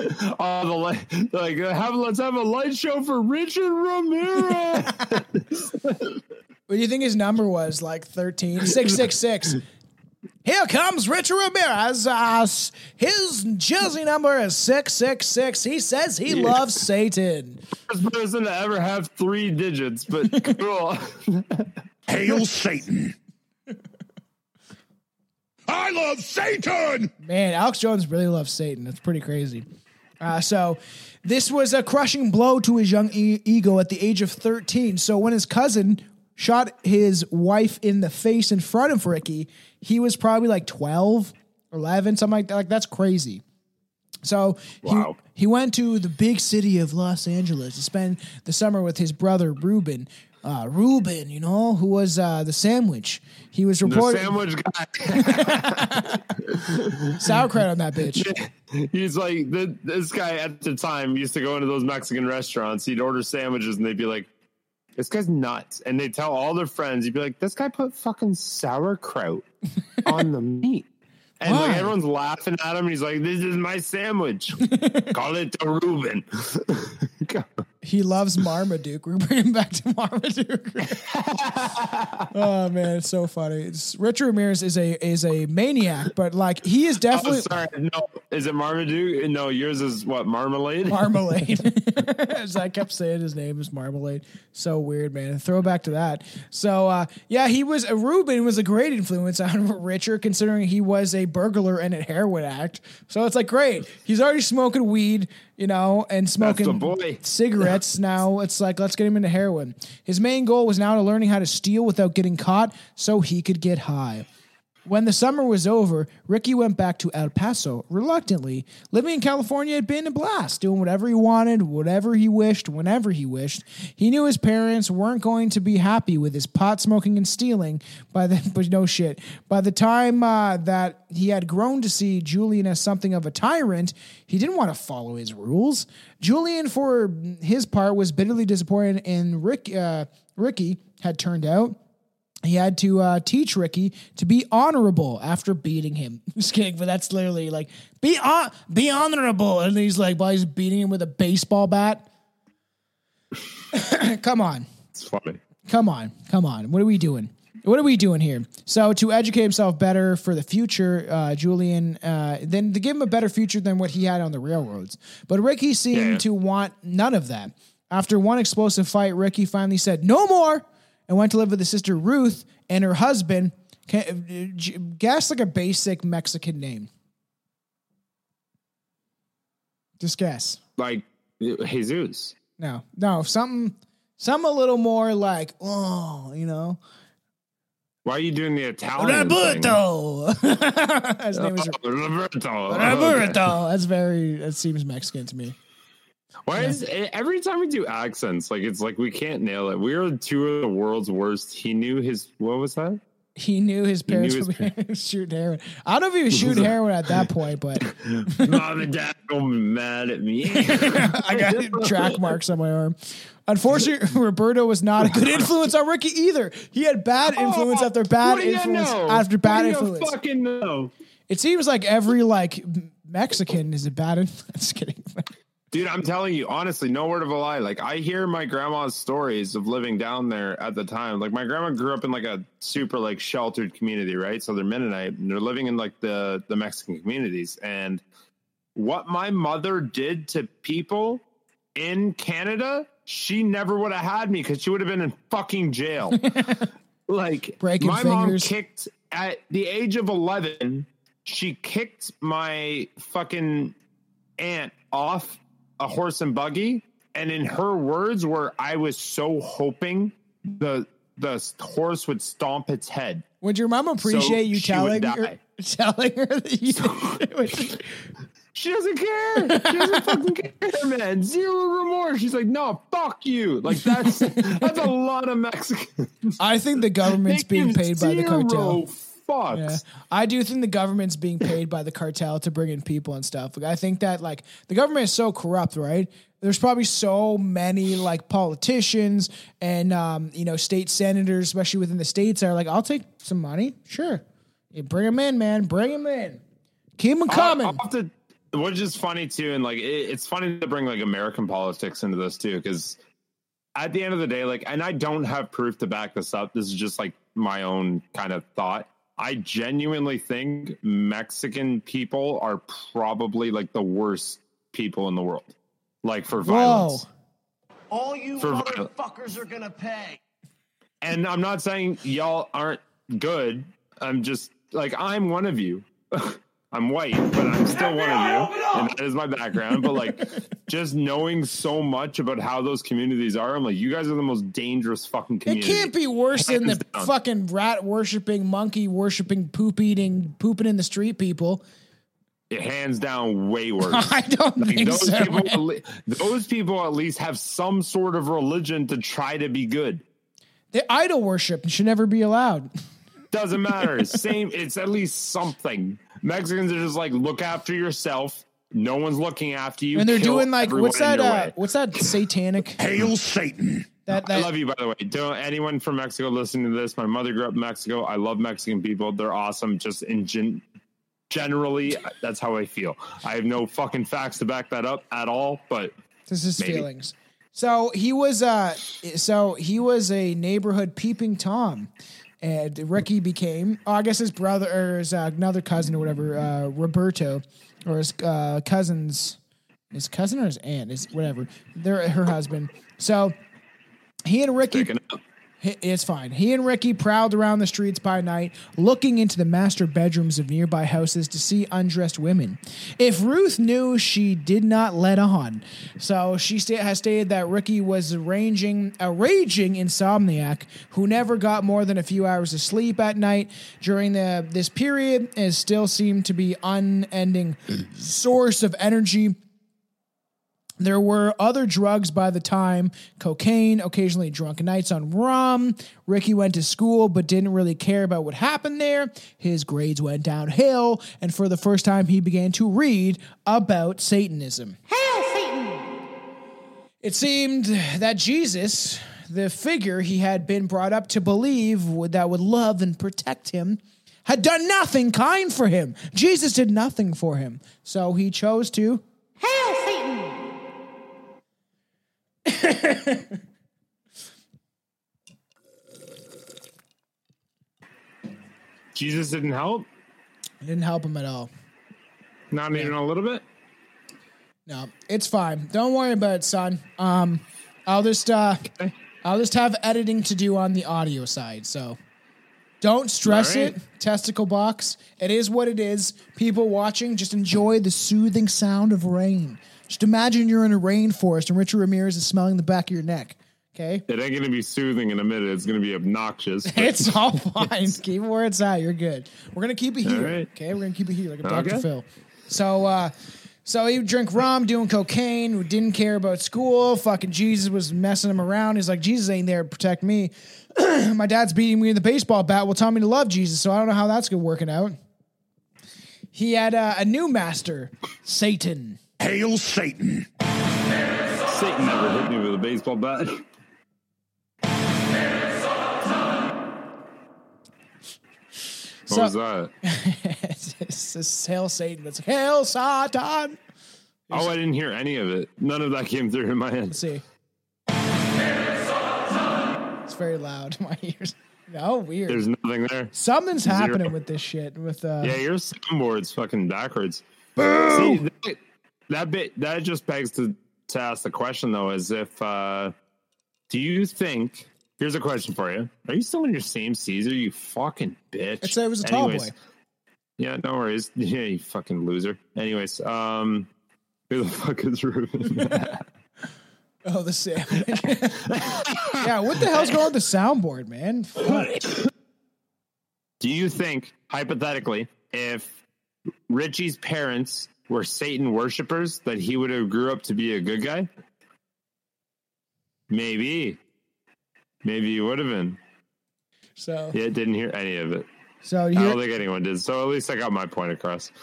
Let's have a light show for Richard Ramirez. What do you think his number was? Like 666. Here comes Richard Ramirez. His jersey number is 666. He says he loves Satan. First person to ever have 3 digits, but cool. Hail Satan. I love Satan. Man, Alex Jones really loves Satan. That's pretty crazy. So this was a crushing blow to his young ego at the age of 13. So when his cousin shot his wife in the face in front of Ricky, he was probably like 12 or 11, something like that. Like, that's crazy. So he went to the big city of Los Angeles to spend the summer with his brother, Ruben. Ruben, who was the sandwich. He was reported. The sandwich guy. Sauerkraut on that bitch. He's like, this guy at the time used to go into those Mexican restaurants. He'd order sandwiches and they'd be like, "This guy's nuts." And they tell all their friends, you'd be like, "This guy put fucking sauerkraut on the meat." And like everyone's laughing at him. And he's like, "This is my sandwich. Call it a Reuben." He loves Marmaduke. We're bringing back to Marmaduke. Oh man, it's so funny. Richard Ramirez is a maniac, but like he is definitely. Oh, sorry, no, is it Marmaduke? No, yours is what, Marmalade? Marmalade. As I kept saying his name is Marmalade. So weird, man. Throwback to that. So Reuben was a great influence on Richard, considering he was a burglar and a heroin addict. So it's like great. He's already smoking weed, and smoking cigarettes. Now it's like, let's get him into heroin. His main goal was now to learning how to steal without getting caught so he could get high. When the summer was over, Ricky went back to El Paso reluctantly. Living in California had been a blast, doing whatever he wanted, whatever he wished, whenever he wished. He knew his parents weren't going to be happy with his pot smoking and stealing, but no shit. By the time that he had grown to see Julian as something of a tyrant, he didn't want to follow his rules. Julian, for his part, was bitterly disappointed in Ricky had turned out. He had to teach Ricky to be honorable after beating him. Just kidding, but that's literally like, be honorable. And he's like, while he's beating him with a baseball bat. Come on. It's funny. Come on. What are we doing? What are we doing here? So to educate himself better for the future, Julian, then to give him a better future than what he had on the railroads. But Ricky seemed to want none of that. After one explosive fight, Ricky finally said, "No more," and went to live with his sister Ruth and her husband. Guess like a basic Mexican name. Just guess. Like Jesus. No, something a little more like, you know. Why are you doing the Italian Roberto? His name is Roberto. Roberto. That seems Mexican to me. Why is every time we do accents, like it's like we can't nail it. We are two of the world's worst. He knew his, what was that? He knew his parents were shooting heroin. I don't know if he was shooting heroin at that point, but Mom and Dad are mad at me. I got track marks on my arm. Unfortunately, Roberto was not a good influence on Ricky either. He had bad influence after bad influence after bad influence. Fucking know. It seems like every Mexican is a bad influence. Kidding. Dude, I'm telling you, honestly, no word of a lie. Like, I hear my grandma's stories of living down there at the time. Like, my grandma grew up in like a super sheltered community, right? So they're Mennonite and they're living in like the Mexican communities. And what my mother did to people in Canada, she never would have had me because she would have been in fucking jail. Like, breaking my fingers. mom kicked at the age of 11. She kicked my fucking aunt off a horse and buggy, and in her words were, I was so hoping the horse would stomp its head. Would your mom appreciate you telling her that you She doesn't care. She doesn't fucking care, man. Zero remorse. She's like, no, fuck you. Like, that's a lot of Mexicans. I think the government's being paid by the cartel. Fucks. Yeah. I do think the government's being paid by the cartel to bring in people and stuff. Like, I think that the government is so corrupt, right? There's probably so many politicians and state senators, especially within the states, are like, I'll take some money, sure. You bring them in, man. Bring them in. Keep them coming. Which is funny too, and it's funny to bring American politics into this too, because at the end of the day, and I don't have proof to back this up. This is just my own kind of thought. I genuinely think Mexican people are probably the worst people in the world. For violence. Whoa. All you motherfuckers are gonna pay. And I'm not saying y'all aren't good. I'm just I'm one of you. I'm white, but I'm still one of you, and that is my background. But just knowing so much about how those communities are, I'm you guys are the most dangerous fucking community. It can't be worse than the fucking rat worshipping, monkey worshipping, pooping in the street people. Hands down, way worse. I don't think those so. Those people at least have some sort of religion to try to be good. They idol worship and should never be allowed. Doesn't matter. Same. It's at least something. Mexicans are just look after yourself. No one's looking after you. And they're doing what's that satanic? Hail Satan. I love you, by the way. Don't anyone from Mexico listening to this. My mother grew up in Mexico. I love Mexican people. They're awesome. Just generally, that's how I feel. I have no fucking facts to back that up at all, but this is feelings. So he was a neighborhood peeping Tom. And Ricky became, I guess his brother or his another cousin or whatever, Roberto, or his cousin or his aunt, whatever. They're her husband. So he and Ricky, it's fine. He and Ricky prowled around the streets by night, looking into the master bedrooms of nearby houses to see undressed women. If Ruth knew, she did not let on. So she has stated that Ricky was a raging insomniac who never got more than a few hours of sleep at night during this period, and still seemed to be unending source of energy. There were other drugs by the time, cocaine, occasionally drunken nights on rum. Ricky went to school but didn't really care about what happened there. His grades went downhill, and for the first time he began to read about Satanism. Hail Satan! It seemed that Jesus, the figure he had been brought up to believe that would love and protect him, had done nothing kind for him. Jesus did nothing for him. So he chose to Hail Satan! Jesus didn't help? It didn't help him at all. Not even a little bit? No, it's fine. Don't worry about it, son. I'll just I'll just have editing to do on the audio side. So don't stress it. Testicle box. It is what it is. People watching, just enjoy the soothing sound of rain. Just imagine you're in a rainforest and Richard Ramirez is smelling the back of your neck. Okay. It ain't going to be soothing in a minute. It's going to be obnoxious. It's all fine. Keep it where it's at. You're good. We're going to keep it here. Right. Okay. We're going to keep it here like a Dr. Phil. So he would drink rum, doing cocaine, didn't care about school. Fucking Jesus was messing him around. He's like, Jesus ain't there to protect me. My dad's beating me in the baseball bat. Will tell me to love Jesus. So I don't know how that's good working out. He had a new master, Satan. Hail Satan. Satan never hit me with a baseball bat. What was that? It's Hail Satan. It's like, Hail Satan. Oh, I didn't hear any of it. None of that came through in my head. Let's see. It's very loud in my ears. Oh, weird. There's nothing there. Something's happening with this shit. With yeah, your soundboard's fucking backwards. See, that just begs to ask the question though, is if do you think? Here's a question for you: are you still in your same Caesar? You fucking bitch. I'd say it was a tall boy. Yeah, no worries. Yeah, you fucking loser. Anyways, who the fuck is Ruben? Oh, the sandwich. Yeah, what the hell's going on with the soundboard, man? Fuck. Do you think, hypothetically, if Richie's parents were Satan worshipers, that he would have grew up to be a good guy? Maybe he would have been. So yeah, didn't hear any of it. So I don't think anyone did. So at least I got my point across.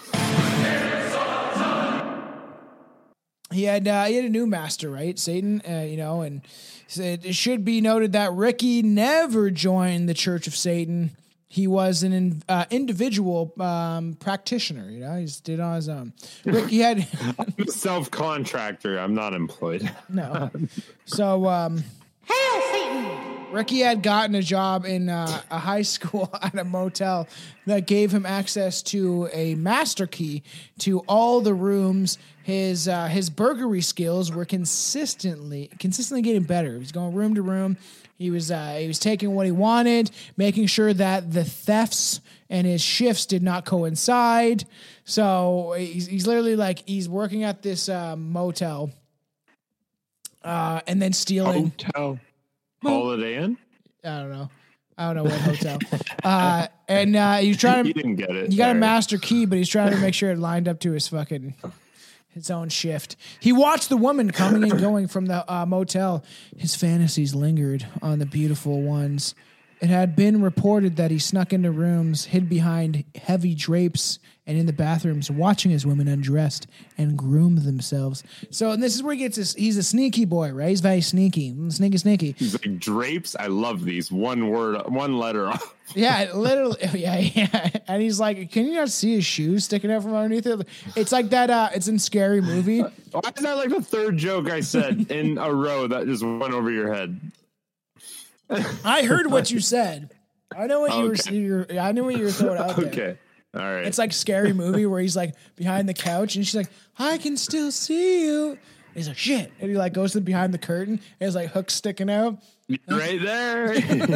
He had a new master, right? Satan, and it should be noted that Ricky never joined the Church of Satan. He was an individual practitioner. He just did it on his own. Ricky had I'm a self-contractor. I'm not employed. No. So Hail Satan! Ricky had gotten a job in a high school at a motel that gave him access to a master key to all the rooms. His burglary skills were consistently getting better. He was going room to room. He was taking what he wanted, making sure that the thefts and his shifts did not coincide. So he's literally like he's working at this motel, and then stealing. Hotel. Holiday Inn? I don't know what hotel. And he's trying to. You didn't get it. He got a master key, but he's trying to make sure it lined up to his own shift. He watched the woman coming and going from the motel. His fantasies lingered on the beautiful ones. It had been reported that he snuck into rooms, hid behind heavy drapes, and in the bathrooms, watching as women undressed and groomed themselves. So, and this is where he gets his. He's a sneaky boy, right? He's very sneaky. Sneaky. He's like, drapes? I love these. One letter off. Yeah, literally. Yeah. And he's like, can you not see his shoes sticking out from underneath it? It's like that. It's in Scary Movie. Why is that like the third joke I said in a row that just went over your head? I heard what you said. I know what you were. I knew what you were throwing out there. Okay. All right. It's like Scary Movie where he's like behind the couch and she's like, I can still see you. And he's like, shit. And he like goes to behind the curtain and there's like hooks sticking out. Right there.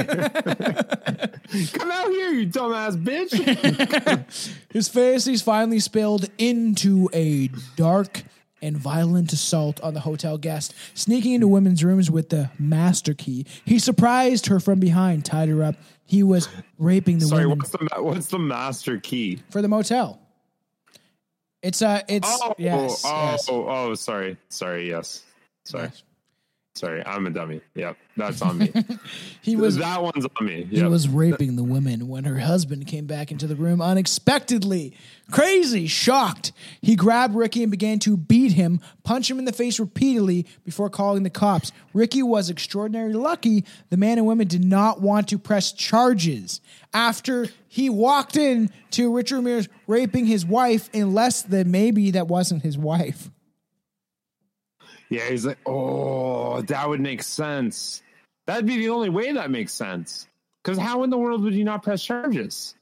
Come out here, you dumbass bitch. His fantasies finally spilled into a dark and violent assault on the hotel guest, sneaking into women's rooms with the master key. He surprised her from behind, tied her up. He was raping the women. What's the master key for the motel? It's sorry. Yes. Sorry, I'm a dummy. Yep, that's on me. That one's on me. Yep. He was raping the women when her husband came back into the room unexpectedly. Crazy, shocked. He grabbed Ricky and began to beat him, punch him in the face repeatedly before calling the cops. Ricky was extraordinarily lucky. The man and women did not want to press charges after he walked in to Richard Ramirez raping his wife, unless maybe that wasn't his wife. Yeah, he's like, oh, that would make sense. That'd be the only way that makes sense. Because how in the world would you not press charges?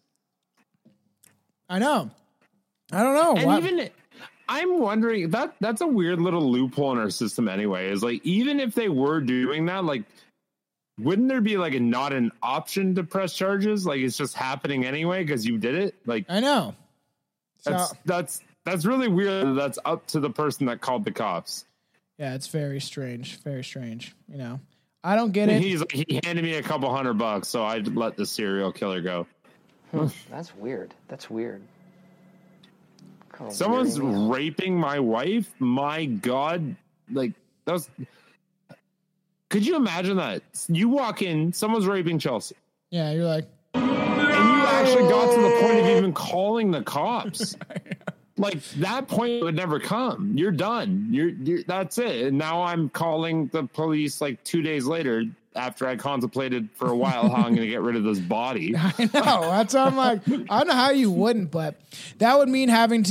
I know. I don't know. And even I'm wondering that's a weird little loophole in our system anyway. Is like, even if they were doing that, like wouldn't there be like not an option to press charges? Like it's just happening anyway because you did it. Like I know. That's really weird. That's up to the person that called the cops. Yeah, it's very strange. Very strange. You know, I don't get it. He handed me a couple $100, so I'd let the serial killer go. That's weird. That's weird. Someone's raping my wife? My God. Like, that was... Could you imagine that? You walk in, someone's raping Chelsea. Yeah, you're like... And you actually got to the point of even calling the cops. Like, that point would never come. You're done. You're that's it. And now I'm calling the police like 2 days later after I contemplated for a while how I'm going to get rid of this body. I know. That's how I'm like, I don't know how you wouldn't, but that would mean having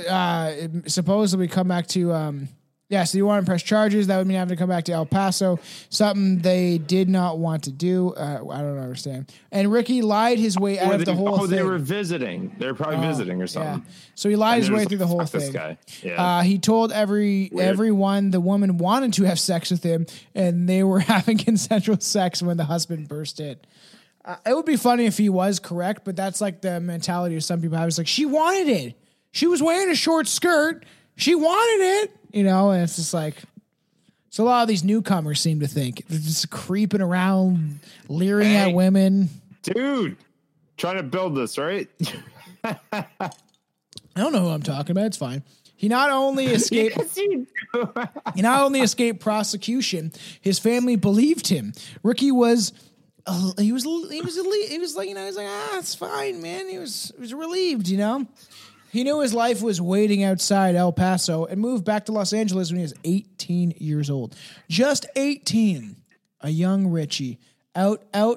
to supposedly come back to, so you want to press charges. That would mean having to come back to El Paso, something they did not want to do. I don't understand. And Ricky lied his way out of the whole thing. They were visiting. They're probably visiting or something. Yeah. So he lied his way through the whole thing. This guy. Yeah. He told everyone the woman wanted to have sex with him, and they were having consensual sex when the husband burst in. It would be funny if he was correct, but that's like the mentality of some people. I was like, she wanted it. She was wearing a short skirt. She wanted it. You know, and it's just like, so a lot of these newcomers seem to think they're just creeping around, leering at women. Dude, trying to build this, right? I don't know who I'm talking about. It's fine. He not only escaped, he not only escaped prosecution, his family believed him. Ricky was, he was like, you know, he's like, it's fine, man. He was relieved, you know. He knew his life was waiting outside El Paso and moved back to Los Angeles when he was 18 years old. Just 18, a young Richie out on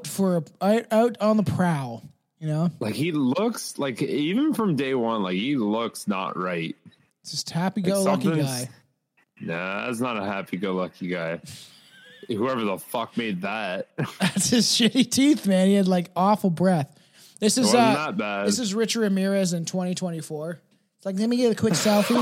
the prowl. You know, like he looks like even from day one, like he looks not right. It's just happy-go-lucky guy. Nah, that's not a happy-go-lucky guy. Whoever the fuck made that. That's his shitty teeth, man. He had like awful breath. This is not bad. This is Richard Ramirez in 2024. It's like, let me get a quick selfie.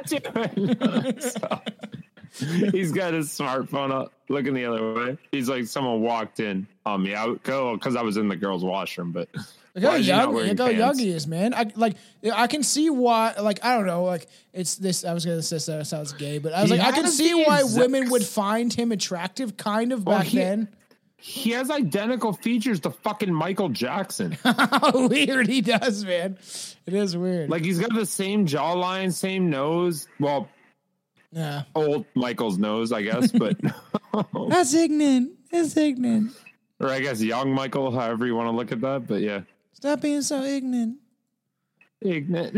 He's got his smartphone up, looking the other way. He's like, someone walked in on me. I go because I was in the girls' washroom, but look how young he is, man. I can see why. Like, I don't know. Like, it's this. I was gonna say that sounds gay, but I was I can see why women would find him attractive, kind of back then. He has identical features to fucking Michael Jackson. How weird he does, man. It is weird. Like, he's got the same jawline, same nose. Well, yeah, old Michael's nose, I guess, but that's ignorant. That's ignorant. Or I guess young Michael, however you want to look at that. But yeah, stop being so ignorant. Ignorant.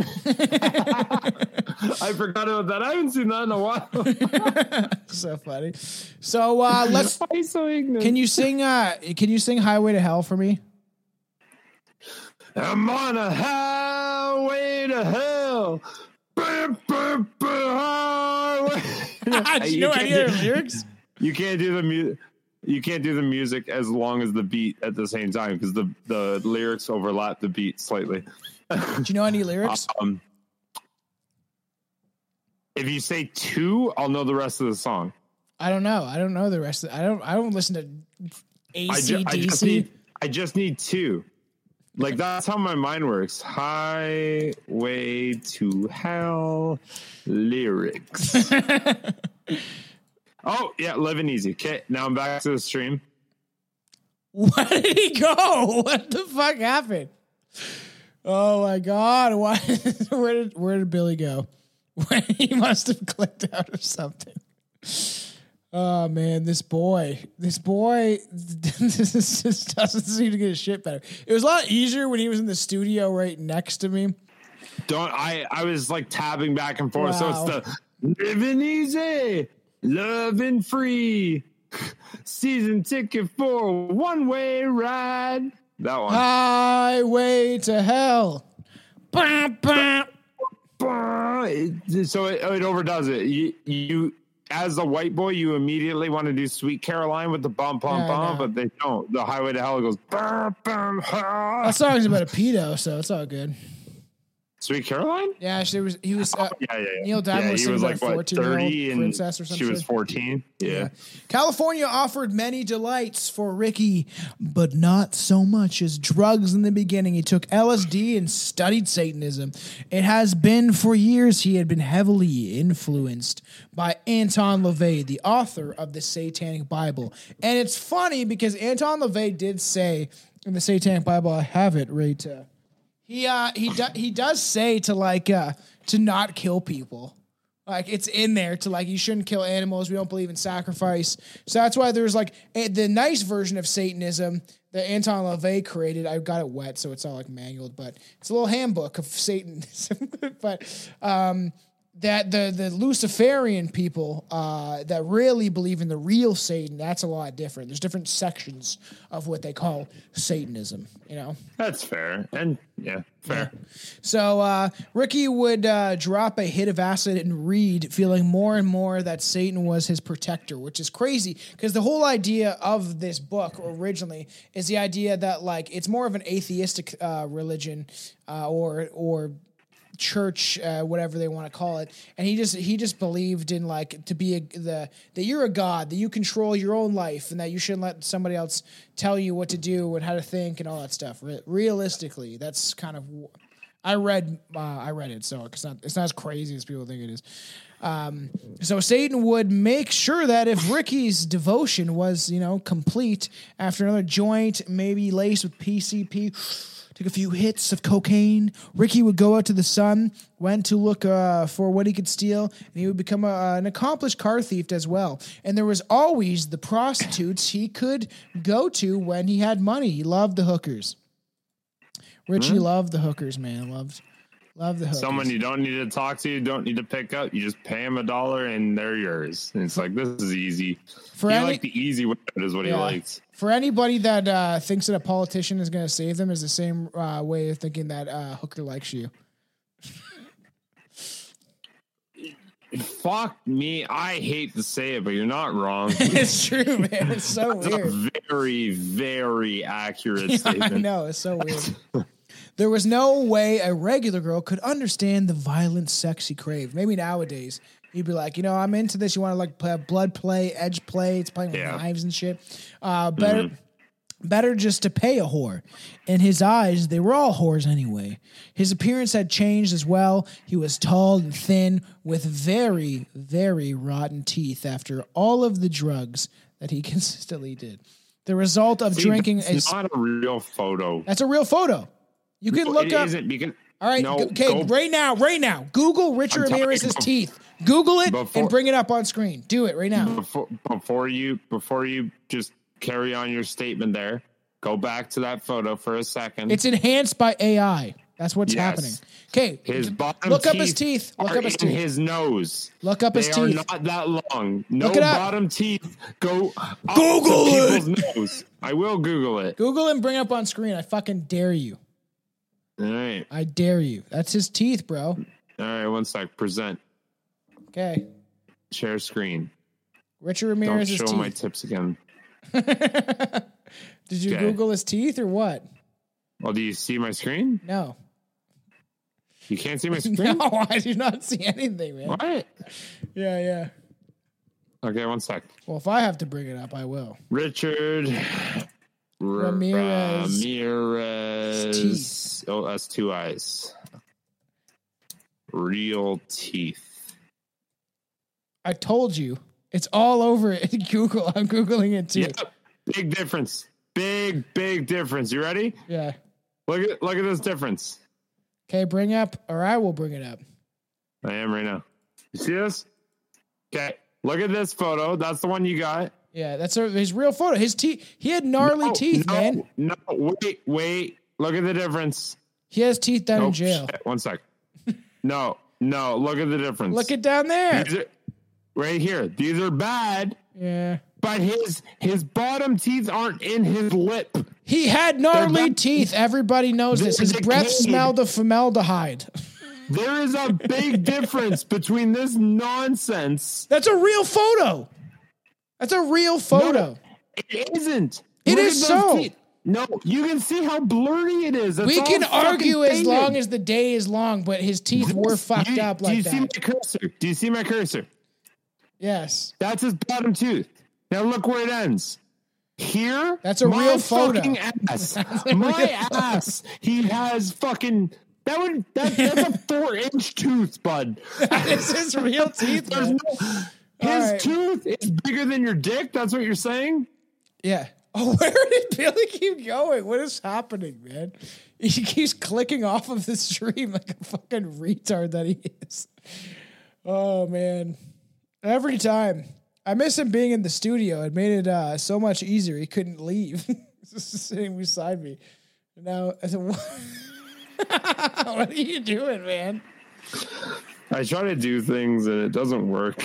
I forgot about that. I haven't seen that in a while. So funny. So let's. Why so ignorant? Can you sing? Can you sing "Highway to Hell" for me? I'm on a highway to hell. Highway. You know any of the lyrics? You can't do the music. You can't do the music as long as the beat at the same time because the lyrics overlap the beat slightly. Do you know any lyrics? If you say two, I'll know the rest of the song. I don't know. I don't know the rest. I don't listen to AC/DC. I just need two. Like, that's how my mind works. Highway to Hell lyrics. Oh, yeah, living easy. Okay, now I'm back to the stream. Where did he go? What the fuck happened? Oh my God! Why? Where did Billy go? He must have clicked out or something. Oh man, this boy just doesn't seem to get his shit better. It was a lot easier when he was in the studio right next to me. I was like tabbing back and forth. Wow. So it's the living easy, loving free, season ticket for a one-way ride. That one. Highway to Hell. Bah, bah. So it overdoes it. You as a white boy, you immediately want to do Sweet Caroline with the bum, but they don't. The Highway to Hell goes. That song's about a pedo, so it's all good. Sweet Caroline? Yeah, he was. Yeah. Neil Diamond was he singing was about like, what, 14-year-old princess or something. She was 14. Yeah. California offered many delights for Ricky, but not so much as drugs in the beginning. He took LSD and studied Satanism. It has been for years he had been heavily influenced by Anton LaVey, the author of the Satanic Bible. And it's funny because Anton LaVey did say in the Satanic Bible, I have it right. He does say to to not kill people. Like, it's in there to, like, you shouldn't kill animals. We don't believe in sacrifice. So that's why there's, like, the nice version of Satanism that Anton LaVey created. I got it wet, so it's all, like, manual, but it's a little handbook of Satanism. But that the Luciferian people that really believe in the real Satan, that's a lot different. There's different sections of what they call Satanism, you know? That's fair. And, yeah, fair. Yeah. So Ricky would drop a hit of acid and read, feeling more and more that Satan was his protector, which is crazy because the whole idea of this book originally is the idea that, like, it's more of an atheistic religion or church, whatever they want to call it, and he just believed in, like, to be that you're a god, that you control your own life, and that you shouldn't let somebody else tell you what to do and how to think and all that stuff. Realistically, that's kind of I read it, so it's not as crazy as people think it is. So Satan would make sure that if Ricky's devotion was, complete after another joint, maybe laced with PCP. Took a few hits of cocaine. Ricky would go out to the sun, went to look for what he could steal, and he would become an accomplished car thief as well. And there was always the prostitutes he could go to when he had money. He loved the hookers. Richie loved the hookers, man. Loved the hookers. Someone you don't need to talk to, you don't need to pick up. You just pay him $1 and they're yours. And it's like, this is easy. He like the easy way is what he likes. For anybody that thinks that a politician is going to save them is the same way of thinking that hooker likes you. Fuck me. I hate to say it, but you're not wrong. It's true, man. It's so weird. A very, very accurate statement. I know. It's so weird. There was no way a regular girl could understand the violent sex he craved. Maybe nowadays you'd be like, I'm into this. You want to like play blood play, edge play. It's playing with knives and shit. Better just to pay a whore. In his eyes, they were all whores anyway. His appearance had changed as well. He was tall and thin with very, very rotten teeth after all of the drugs that he consistently did. The result of drinking is not a real photo. That's a real photo. You can look up. All right. Right now. Google Richard Ramirez's teeth. Google it and bring it up on screen. Do it right now. Before you just carry on your statement there, go back to that photo for a second. It's enhanced by AI. That's what's happening. Okay. His bottom look teeth up his teeth. Look up his teeth. His nose. Look up his teeth. They are not that long. No bottom teeth go Google up to people's nose. I will Google it. Google and bring up on screen. I fucking dare you. All right. I dare you. That's his teeth, bro. All right, one sec. Present. Okay. Share screen. Richard Ramirez's teeth. Don't show my tips again. Did you Google his teeth or what? Well, do you see my screen? No. You can't see my screen? No, I do not see anything, man. What? Yeah. Okay, one sec. Well, if I have to bring it up, I will. Richard Ramirez. Teeth. Oh, that's two eyes. Real teeth. I told you. It's all over it. Google. I'm Googling it too. Yep. Big difference. Big difference. You ready? Yeah. Look at this difference. Okay, bring up, or I will bring it up. I am right now. You see this? Okay. Look at this photo. That's the one you got. Yeah, that's his real photo. His teeth. He had gnarly teeth, man. No, wait. Look at the difference. He has teeth down in jail. Shit. One sec. No. Look at the difference. Look it down there. Right here. These are bad. Yeah. But his bottom teeth aren't in his lip. He had gnarly teeth. Everybody knows this. His breath smelled of formaldehyde. There is a big difference between this nonsense. That's a real photo. No, it isn't. It is so. Teeth. No, you can see how blurry it is. We can argue as long as the day is long, but his teeth were fucked up like that. Do you see my cursor? Do you see my cursor? Yes. That's his bottom tooth. Now look where it ends. Here? That's a real photo. Fucking ass. My ass. He has fucking... That's a 4-inch tooth, bud. This is real teeth. His tooth is bigger than your dick? That's what you're saying? Yeah. Oh, where did Billy keep going? What is happening, man? He keeps clicking off of the stream like a fucking retard that he is. Oh, man. Every time. I miss him being in the studio. It made it so much easier. He couldn't leave. He's just sitting beside me. Now, I said, what are you doing, man? I try to do things and it doesn't work.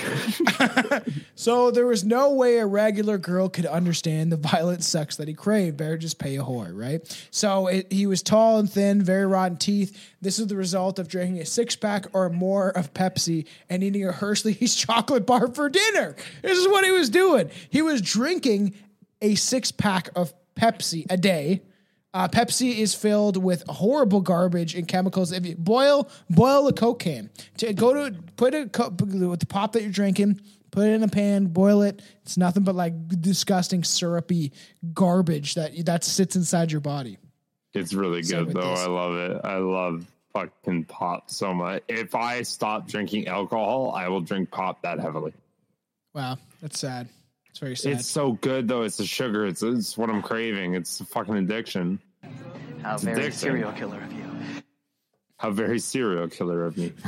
So there was no way a regular girl could understand the violent sex that he craved. Better just pay a whore, right? So he was tall and thin, very rotten teeth. This is the result of drinking a 6-pack or more of Pepsi and eating a Hershey's chocolate bar for dinner. This is what he was doing. He was drinking a 6-pack of Pepsi a day. Pepsi is filled with horrible garbage and chemicals. If you boil a Coke can, put with the pop that you're drinking, put it in a pan, boil it. It's nothing but like disgusting syrupy garbage that sits inside your body. It's really good though. I love it. I love fucking pop so much. If I stop drinking alcohol, I will drink pop that heavily. Wow, that's sad. It's very sad. It's so good though. It's the sugar. It's what I'm craving. It's a fucking addiction. How very serial killer of you. How very serial killer of me.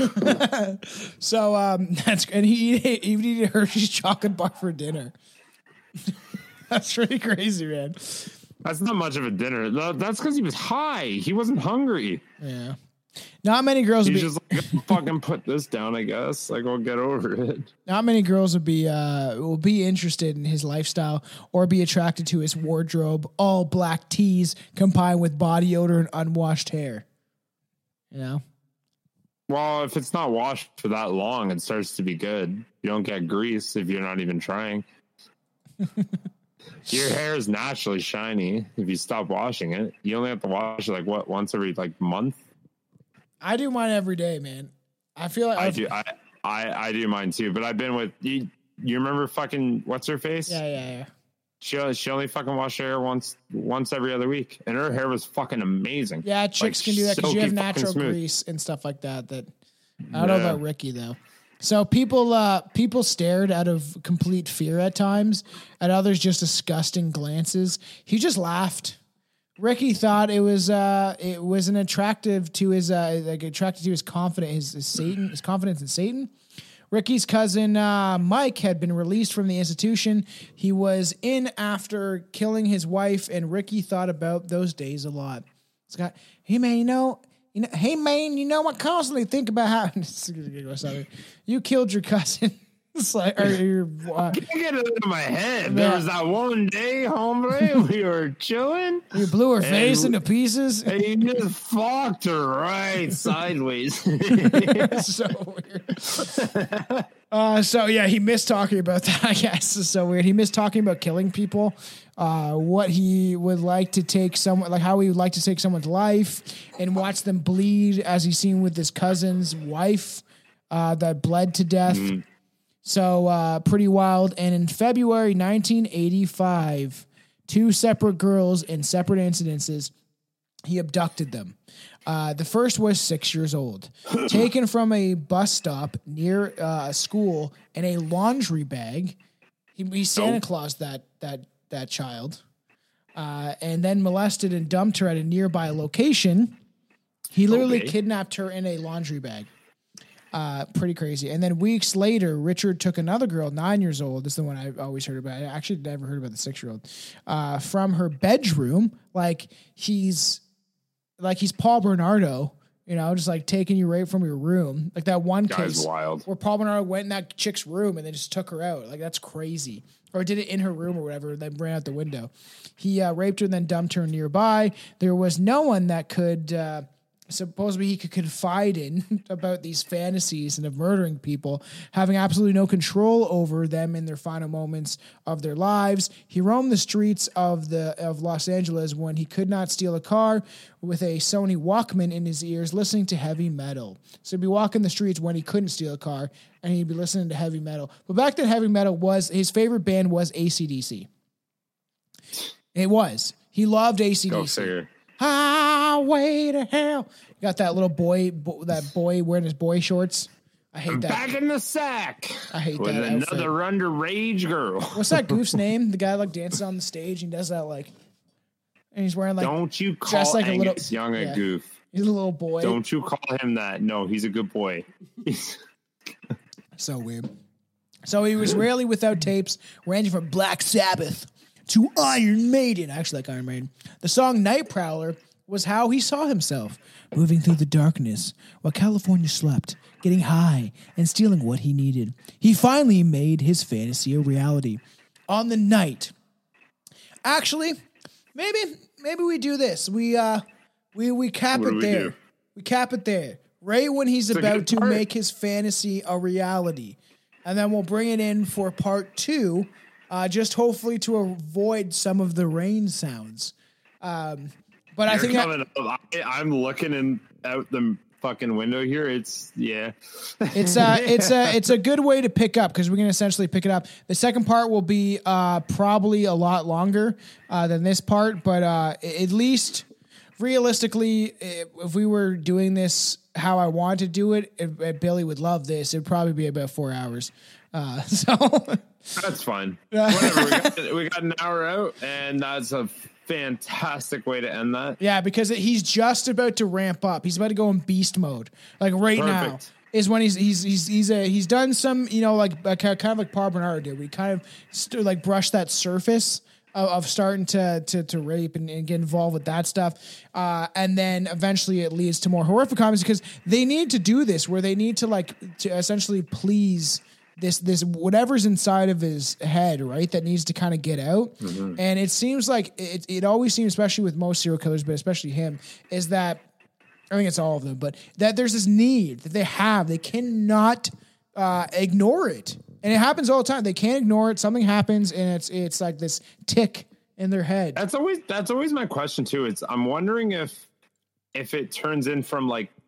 So and he even eat a Hershey's chocolate bar for dinner. That's pretty crazy, man. That's not much of a dinner. That's because he was high. He wasn't hungry. Yeah. Not many girls would be just like, fucking put this down, I guess. Like, we'll get over it. Not many girls will be interested in his lifestyle or be attracted to his wardrobe. All black tees combined with body odor and unwashed hair. You know? Well, if it's not washed for that long, it starts to be good. You don't get grease if you're not even trying. Your hair is naturally shiny if you stop washing it. You only have to wash it once every month. I do mine every day, man. I feel like I do mine too, but I've been with you. You remember fucking what's her face? Yeah. She only fucking washed her hair once every other week, and her hair was fucking amazing. Yeah, chicks can do that because you have natural grease and stuff like that. I don't know about Ricky though. So people stared out of complete fear at times, at others just disgusting glances. He just laughed. Ricky thought it was an attractive to his confidence, his confidence in Satan. Ricky's cousin Mike had been released from the institution. He was in after killing his wife, and Ricky thought about those days a lot. Scott, hey man, I constantly think about how you killed your cousin. It's like, I can't get it out of my head. There was that one day, hombre, we were chilling. You blew her face into pieces. And you just fucked her right sideways. So weird. So yeah, he missed talking about that. I guess it's so weird. He missed talking about killing people. What he would like to take how he would like to take someone's life and watch them bleed, as he's seen with his cousin's wife that bled to death. Mm-hmm. So pretty wild. And in February 1985, 2 separate girls in separate incidences, he abducted them. The first was 6 years old, taken from a bus stop near a school in a laundry bag. He Santa Claused that child, and then molested and dumped her at a nearby location. He literally kidnapped her in a laundry bag. Pretty crazy. And then weeks later, Richard took another girl, 9 years old. This is the one I always heard about. I actually never heard about the 6-year-old. From her bedroom, like he's Paul Bernardo, just like taking you right from your room. Like that one case wild. Where Paul Bernardo went in that chick's room and they just took her out. Like that's crazy. Or did it in her room or whatever, then ran out the window. He raped her and then dumped her nearby. There was no one that could supposedly he could confide in about these fantasies and of murdering people, having absolutely no control over them in their final moments of their lives. He roamed the streets of Los Angeles when he could not steal a car with a Sony Walkman in his ears, listening to heavy metal. So he'd be walking the streets when he couldn't steal a car, and he'd be listening to heavy metal. But back then, heavy metal was his favorite band was AC/DC. It was. He loved AC/DC. Go figure. Highway to hell. You got that little boy, that boy wearing his boy shorts. I hate that. Back in the sack. I hate with that. Another outfit. underage girl. What's that goof's name? The guy like dances on the stage and does that like, and he's wearing like. Don't you call dressed like Angus Young a goof? He's a little boy. Don't you call him that? No, he's a good boy. So weird. So he was rarely without tapes, ranging from Black Sabbath to Iron Maiden. I actually like Iron Maiden. The song Night Prowler was how he saw himself, moving through the darkness while California slept, getting high and stealing what he needed. He finally made his fantasy a reality. On the night. Actually, maybe we do this. We cap it there. We cap it there. Right when he's about to make his fantasy a reality. And then we'll bring it in for part 2. Just hopefully to avoid some of the rain sounds. But I think I'm looking out the fucking window here. It's a good way to pick up because we're going to essentially pick it up. The second part will be probably a lot longer than this part, but at least realistically, if we were doing this how I want to do it, if Billy would love this. It'd probably be about 4 hours. So that's fine. Whatever. We got an hour out, and that's a fantastic way to end that. Yeah, because he's just about to ramp up. He's about to go in beast mode. Like now is when he's done some, kind of like Paul Bernard did. We kind of brush that surface of starting to rape and get involved with that stuff. And then eventually it leads to more horrific comments because they need to do this where they need to essentially please this whatever's inside of his head, right? That needs to kind of get out. Mm-hmm. And it seems like it always seems, especially with most serial killers, but especially him, is that I think it's all of them, but that there's this need that they cannot ignore it. And it happens all the time. They can't ignore it. Something happens and it's like this tick in their head. That's always my question too. I'm wondering if it turns in from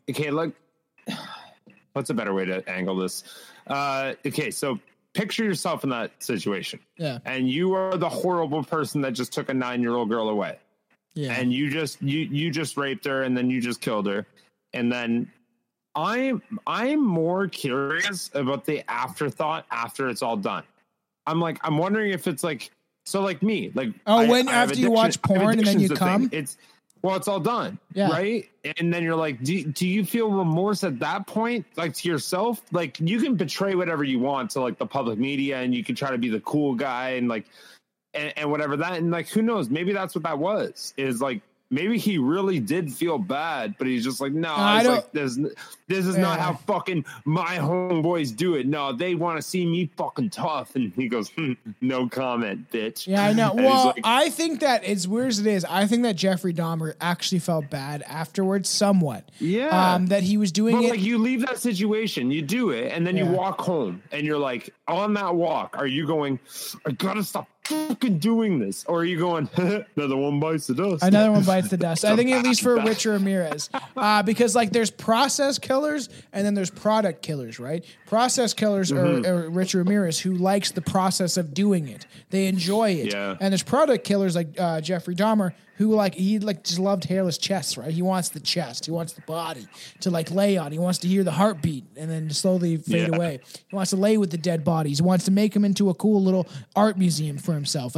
what's a better way to angle this? Okay, so picture yourself in that situation. Yeah. And you are the horrible person that just took a 9-year-old girl away. Yeah. And you just raped her and then you just killed her. And then I'm more curious about the afterthought after it's all done. I'm wondering if it's me. After you watch porn and then you come? It's all done. Yeah. Right. And then you're like, do you feel remorse at that point? Like to yourself? Like you can betray whatever you want to the public media and you can try to be the cool guy and and whatever that. And who knows? Maybe that's what that was maybe he really did feel bad, but he's just no, this is not how fucking my homeboys do it. No, they want to see me fucking tough. And he goes, no comment, bitch. Yeah, I know. Well, I think that as weird as it is, I think that Jeffrey Dahmer actually felt bad afterwards somewhat. Yeah. That he was doing it. You leave that situation, you do it, and then you walk home and you're on that walk, are you going, I gotta stop fucking doing this? Or are you going, another one bites the dust? Another one bites the dust. I think at least for Richard Ramirez. Because there's process killers and then there's product killers, right? Process killers are Richard Ramirez, who likes the process of doing it. They enjoy it. Yeah. And there's product killers like Jeffrey Dahmer, who he just loved hairless chests, right? He wants the chest. He wants the body to lay on. He wants to hear the heartbeat and then slowly fade away. He wants to lay with the dead bodies. He wants to make them into a cool little art museum for himself.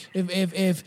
If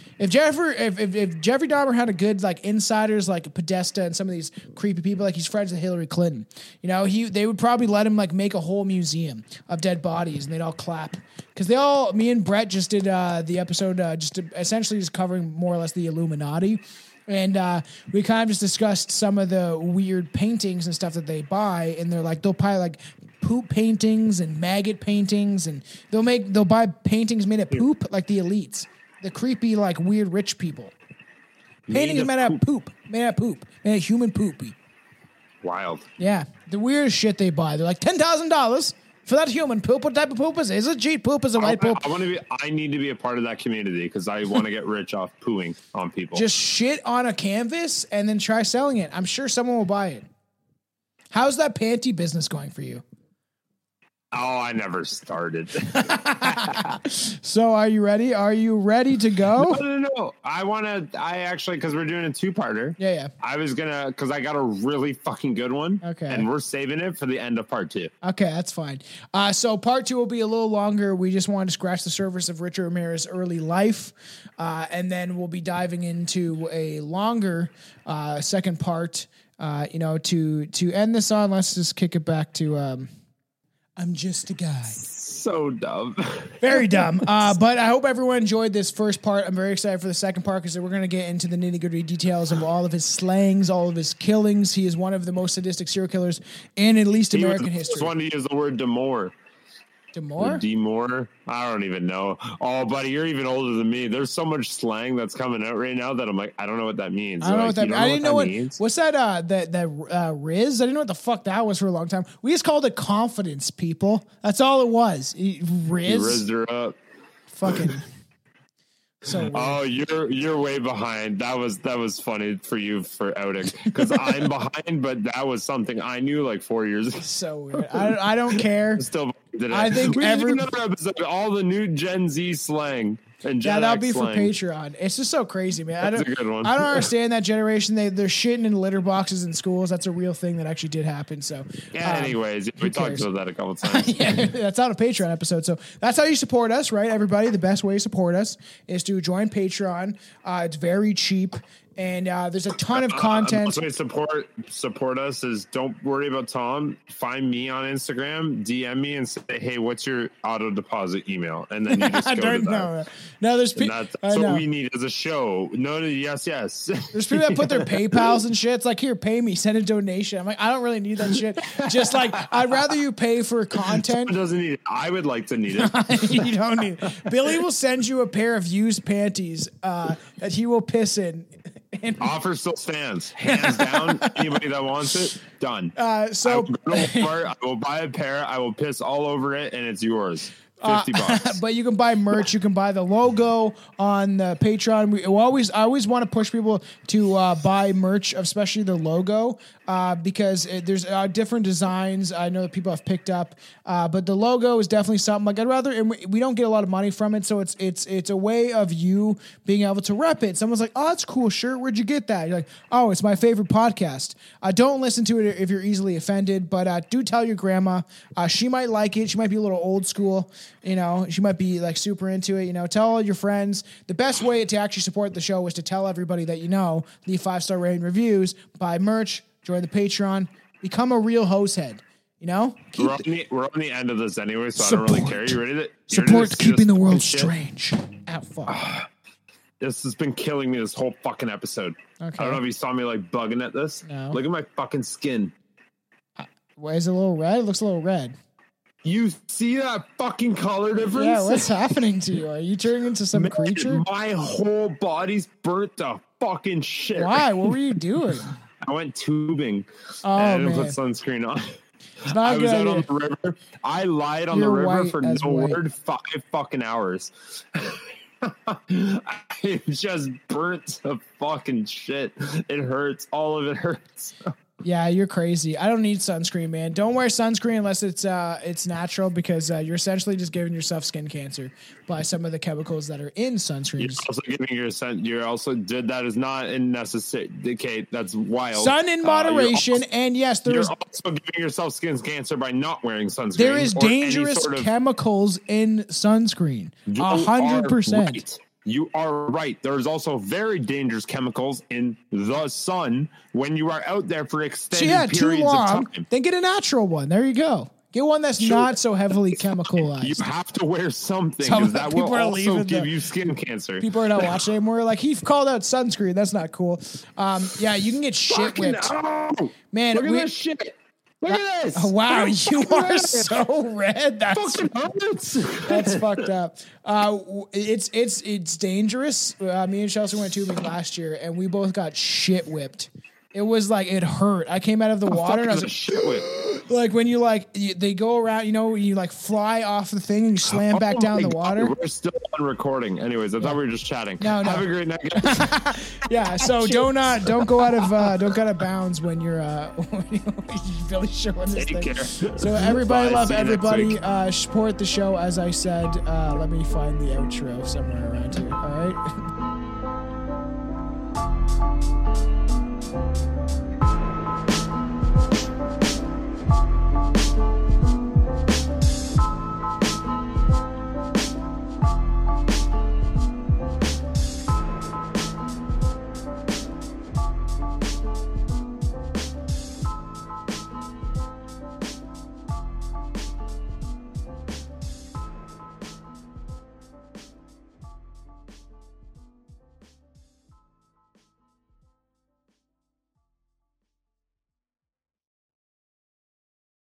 Jeffrey Dahmer had a good insiders like Podesta and some of these creepy people, he's friends with Hillary Clinton, they would probably let him make a whole museum of dead bodies and they'd all clap. Because me and Brett just did the episode essentially just covering more or less the Illuminati. And we kind of just discussed some of the weird paintings and stuff that they buy. And they're they'll buy poop paintings and maggot paintings. And they'll buy paintings made of poop like the elites. The creepy, weird rich people. Paintings made out of poop. Made out of human poopy. Wild. Yeah, the weirdest shit they buy. They're like $10,000 for that human poop. What type of poop is it? Is it G poop? Is it white poop? I need to be a part of that community because I want to get rich off pooing on people. Just shit on a canvas and then try selling it. I'm sure someone will buy it. How's that panty business going for you? Oh, I never started. So are you ready? Are you ready to go? No. I actually, because we're doing a two-parter. Yeah. I was because I got a really fucking good one. Okay. And we're saving it for the end of part 2. Okay, that's fine. So part 2 will be a little longer. We just wanted to scratch the surface of Richard Ramirez's early life. And then we'll be diving into a longer second part, to end this on. Let's just kick it back to... I'm just a guy. So dumb. Very dumb. But I hope everyone enjoyed this first part. I'm very excited for the second part because we're going to get into the nitty-gritty details of all of his slangs, all of his killings. He is one of the most sadistic serial killers in at least American history. I just wanted to use the word Demore. Demore? Demore? I don't even know. Oh, buddy, you're even older than me. There's so much slang that's coming out right now that I'm like, I don't know what that means. I don't know what that means. I didn't know what means. What's that? That Riz? I didn't know what the fuck that was for a long time. We just called it confidence, people. That's all it was. Riz. You rizzed her up. Fucking. So weird. Oh, you're way behind. That was funny for you for outing because I'm behind, but that was something I knew like 4 years ago. So weird. I don't care. Still, I think we should do another episode of all the new Gen Z slang and Gen that'll X be slang. for Patreon. It's just so crazy, man. That's a good one. I don't understand that generation. They're shitting in litter boxes in schools. That's a real thing that actually did happen. So anyways, we talked about that a couple times. Yeah, that's on a Patreon episode. So that's how you support us, right? Everybody, the best way to support us is to join Patreon. It's very cheap. And there's a ton of content. The best way to support us is don't worry about Tom. Find me on Instagram, DM me, and say, "Hey, what's your auto deposit email?" And then you just go to that. No, there's that's what we need as a show. No, yes. There's people that put their PayPals and shit. It's like, here, pay me, send a donation. I'm like, I don't really need that shit. Just like, I'd rather you pay for content. Someone doesn't need it. I would like to need it. You don't need it. Billy will send you a pair of used panties that he will piss in. Offer still stands. Hands down. Anybody that wants it, done. So I will buy a pair. I will piss all over it, and it's yours. $50. But you can buy merch. You can buy the logo on the Patreon. I always want to push people to buy merch, especially the logo, because there's different designs. I know that people have picked up, but the logo is definitely something like I'd rather. And we don't get a lot of money from it, so it's a way of you being able to rep it. Someone's like, "Oh, that's a cool shirt. Where'd you get that?" You're like, "Oh, it's my favorite podcast." Don't listen to it if you're easily offended, but do tell your grandma. She might like it. She might be a little old school. She might be like super into it. Tell all your friends. The best way to actually support the show is to tell everybody that leave 5-star rating reviews, buy merch, join the Patreon, become a real hose head. We're on the end of this anyway, so I don't really care. You ready to support keeping the world strange? Oh, fuck. This has been killing me this whole fucking episode. Okay. I don't know if you saw me like bugging at this. No. Look at my fucking skin. Why is it a little red? It looks a little red. You see that fucking color difference? Yeah, what's happening to you? Are you turning into some creature? My whole body's burnt to fucking shit. Why? What were you doing? I went tubing. Oh, and I didn't man. put sunscreen on. It's not I was out idea. on the river. I lied on the river for no word 5 fucking hours. I just burnt to fucking shit. It hurts. All of it hurts. Yeah, you're crazy. I don't need sunscreen, man. Don't wear sunscreen unless it's natural because you're essentially just giving yourself skin cancer by some of the chemicals that are in sunscreens. You're also did that is not necessary. Okay, that's wild. Sun in moderation, and yes, you're also giving yourself skin cancer by not wearing sunscreen. There is dangerous chemicals in sunscreen. 100%. You are right. There's also very dangerous chemicals in the sun when you are out there for extended periods of time. Then get a natural one. There you go. Get one that's not so heavily chemicalized. You have to wear something because that will also give you skin cancer. People are not watching anymore. Like, he called out sunscreen. That's not cool. Yeah, you can get shit whipped. Man, look at this shit. Look at this! Oh, wow, you are so red. That's fucked up. It's dangerous. Me and Chelsea went tubing last year, and we both got shit whipped. It was like, it hurt. I came out of the water and I was like, shit with. Like when you they go around, you like fly off the thing and you slam back down the water. We're still on recording. Anyways, I thought we were just chatting. No. Have a great night, guys. Yeah. So don't go out of bounds when you're really showing this Take thing. care. So everybody Bye. love See you next everybody. week. Support the show as I said. Let me find the outro somewhere around here. All right.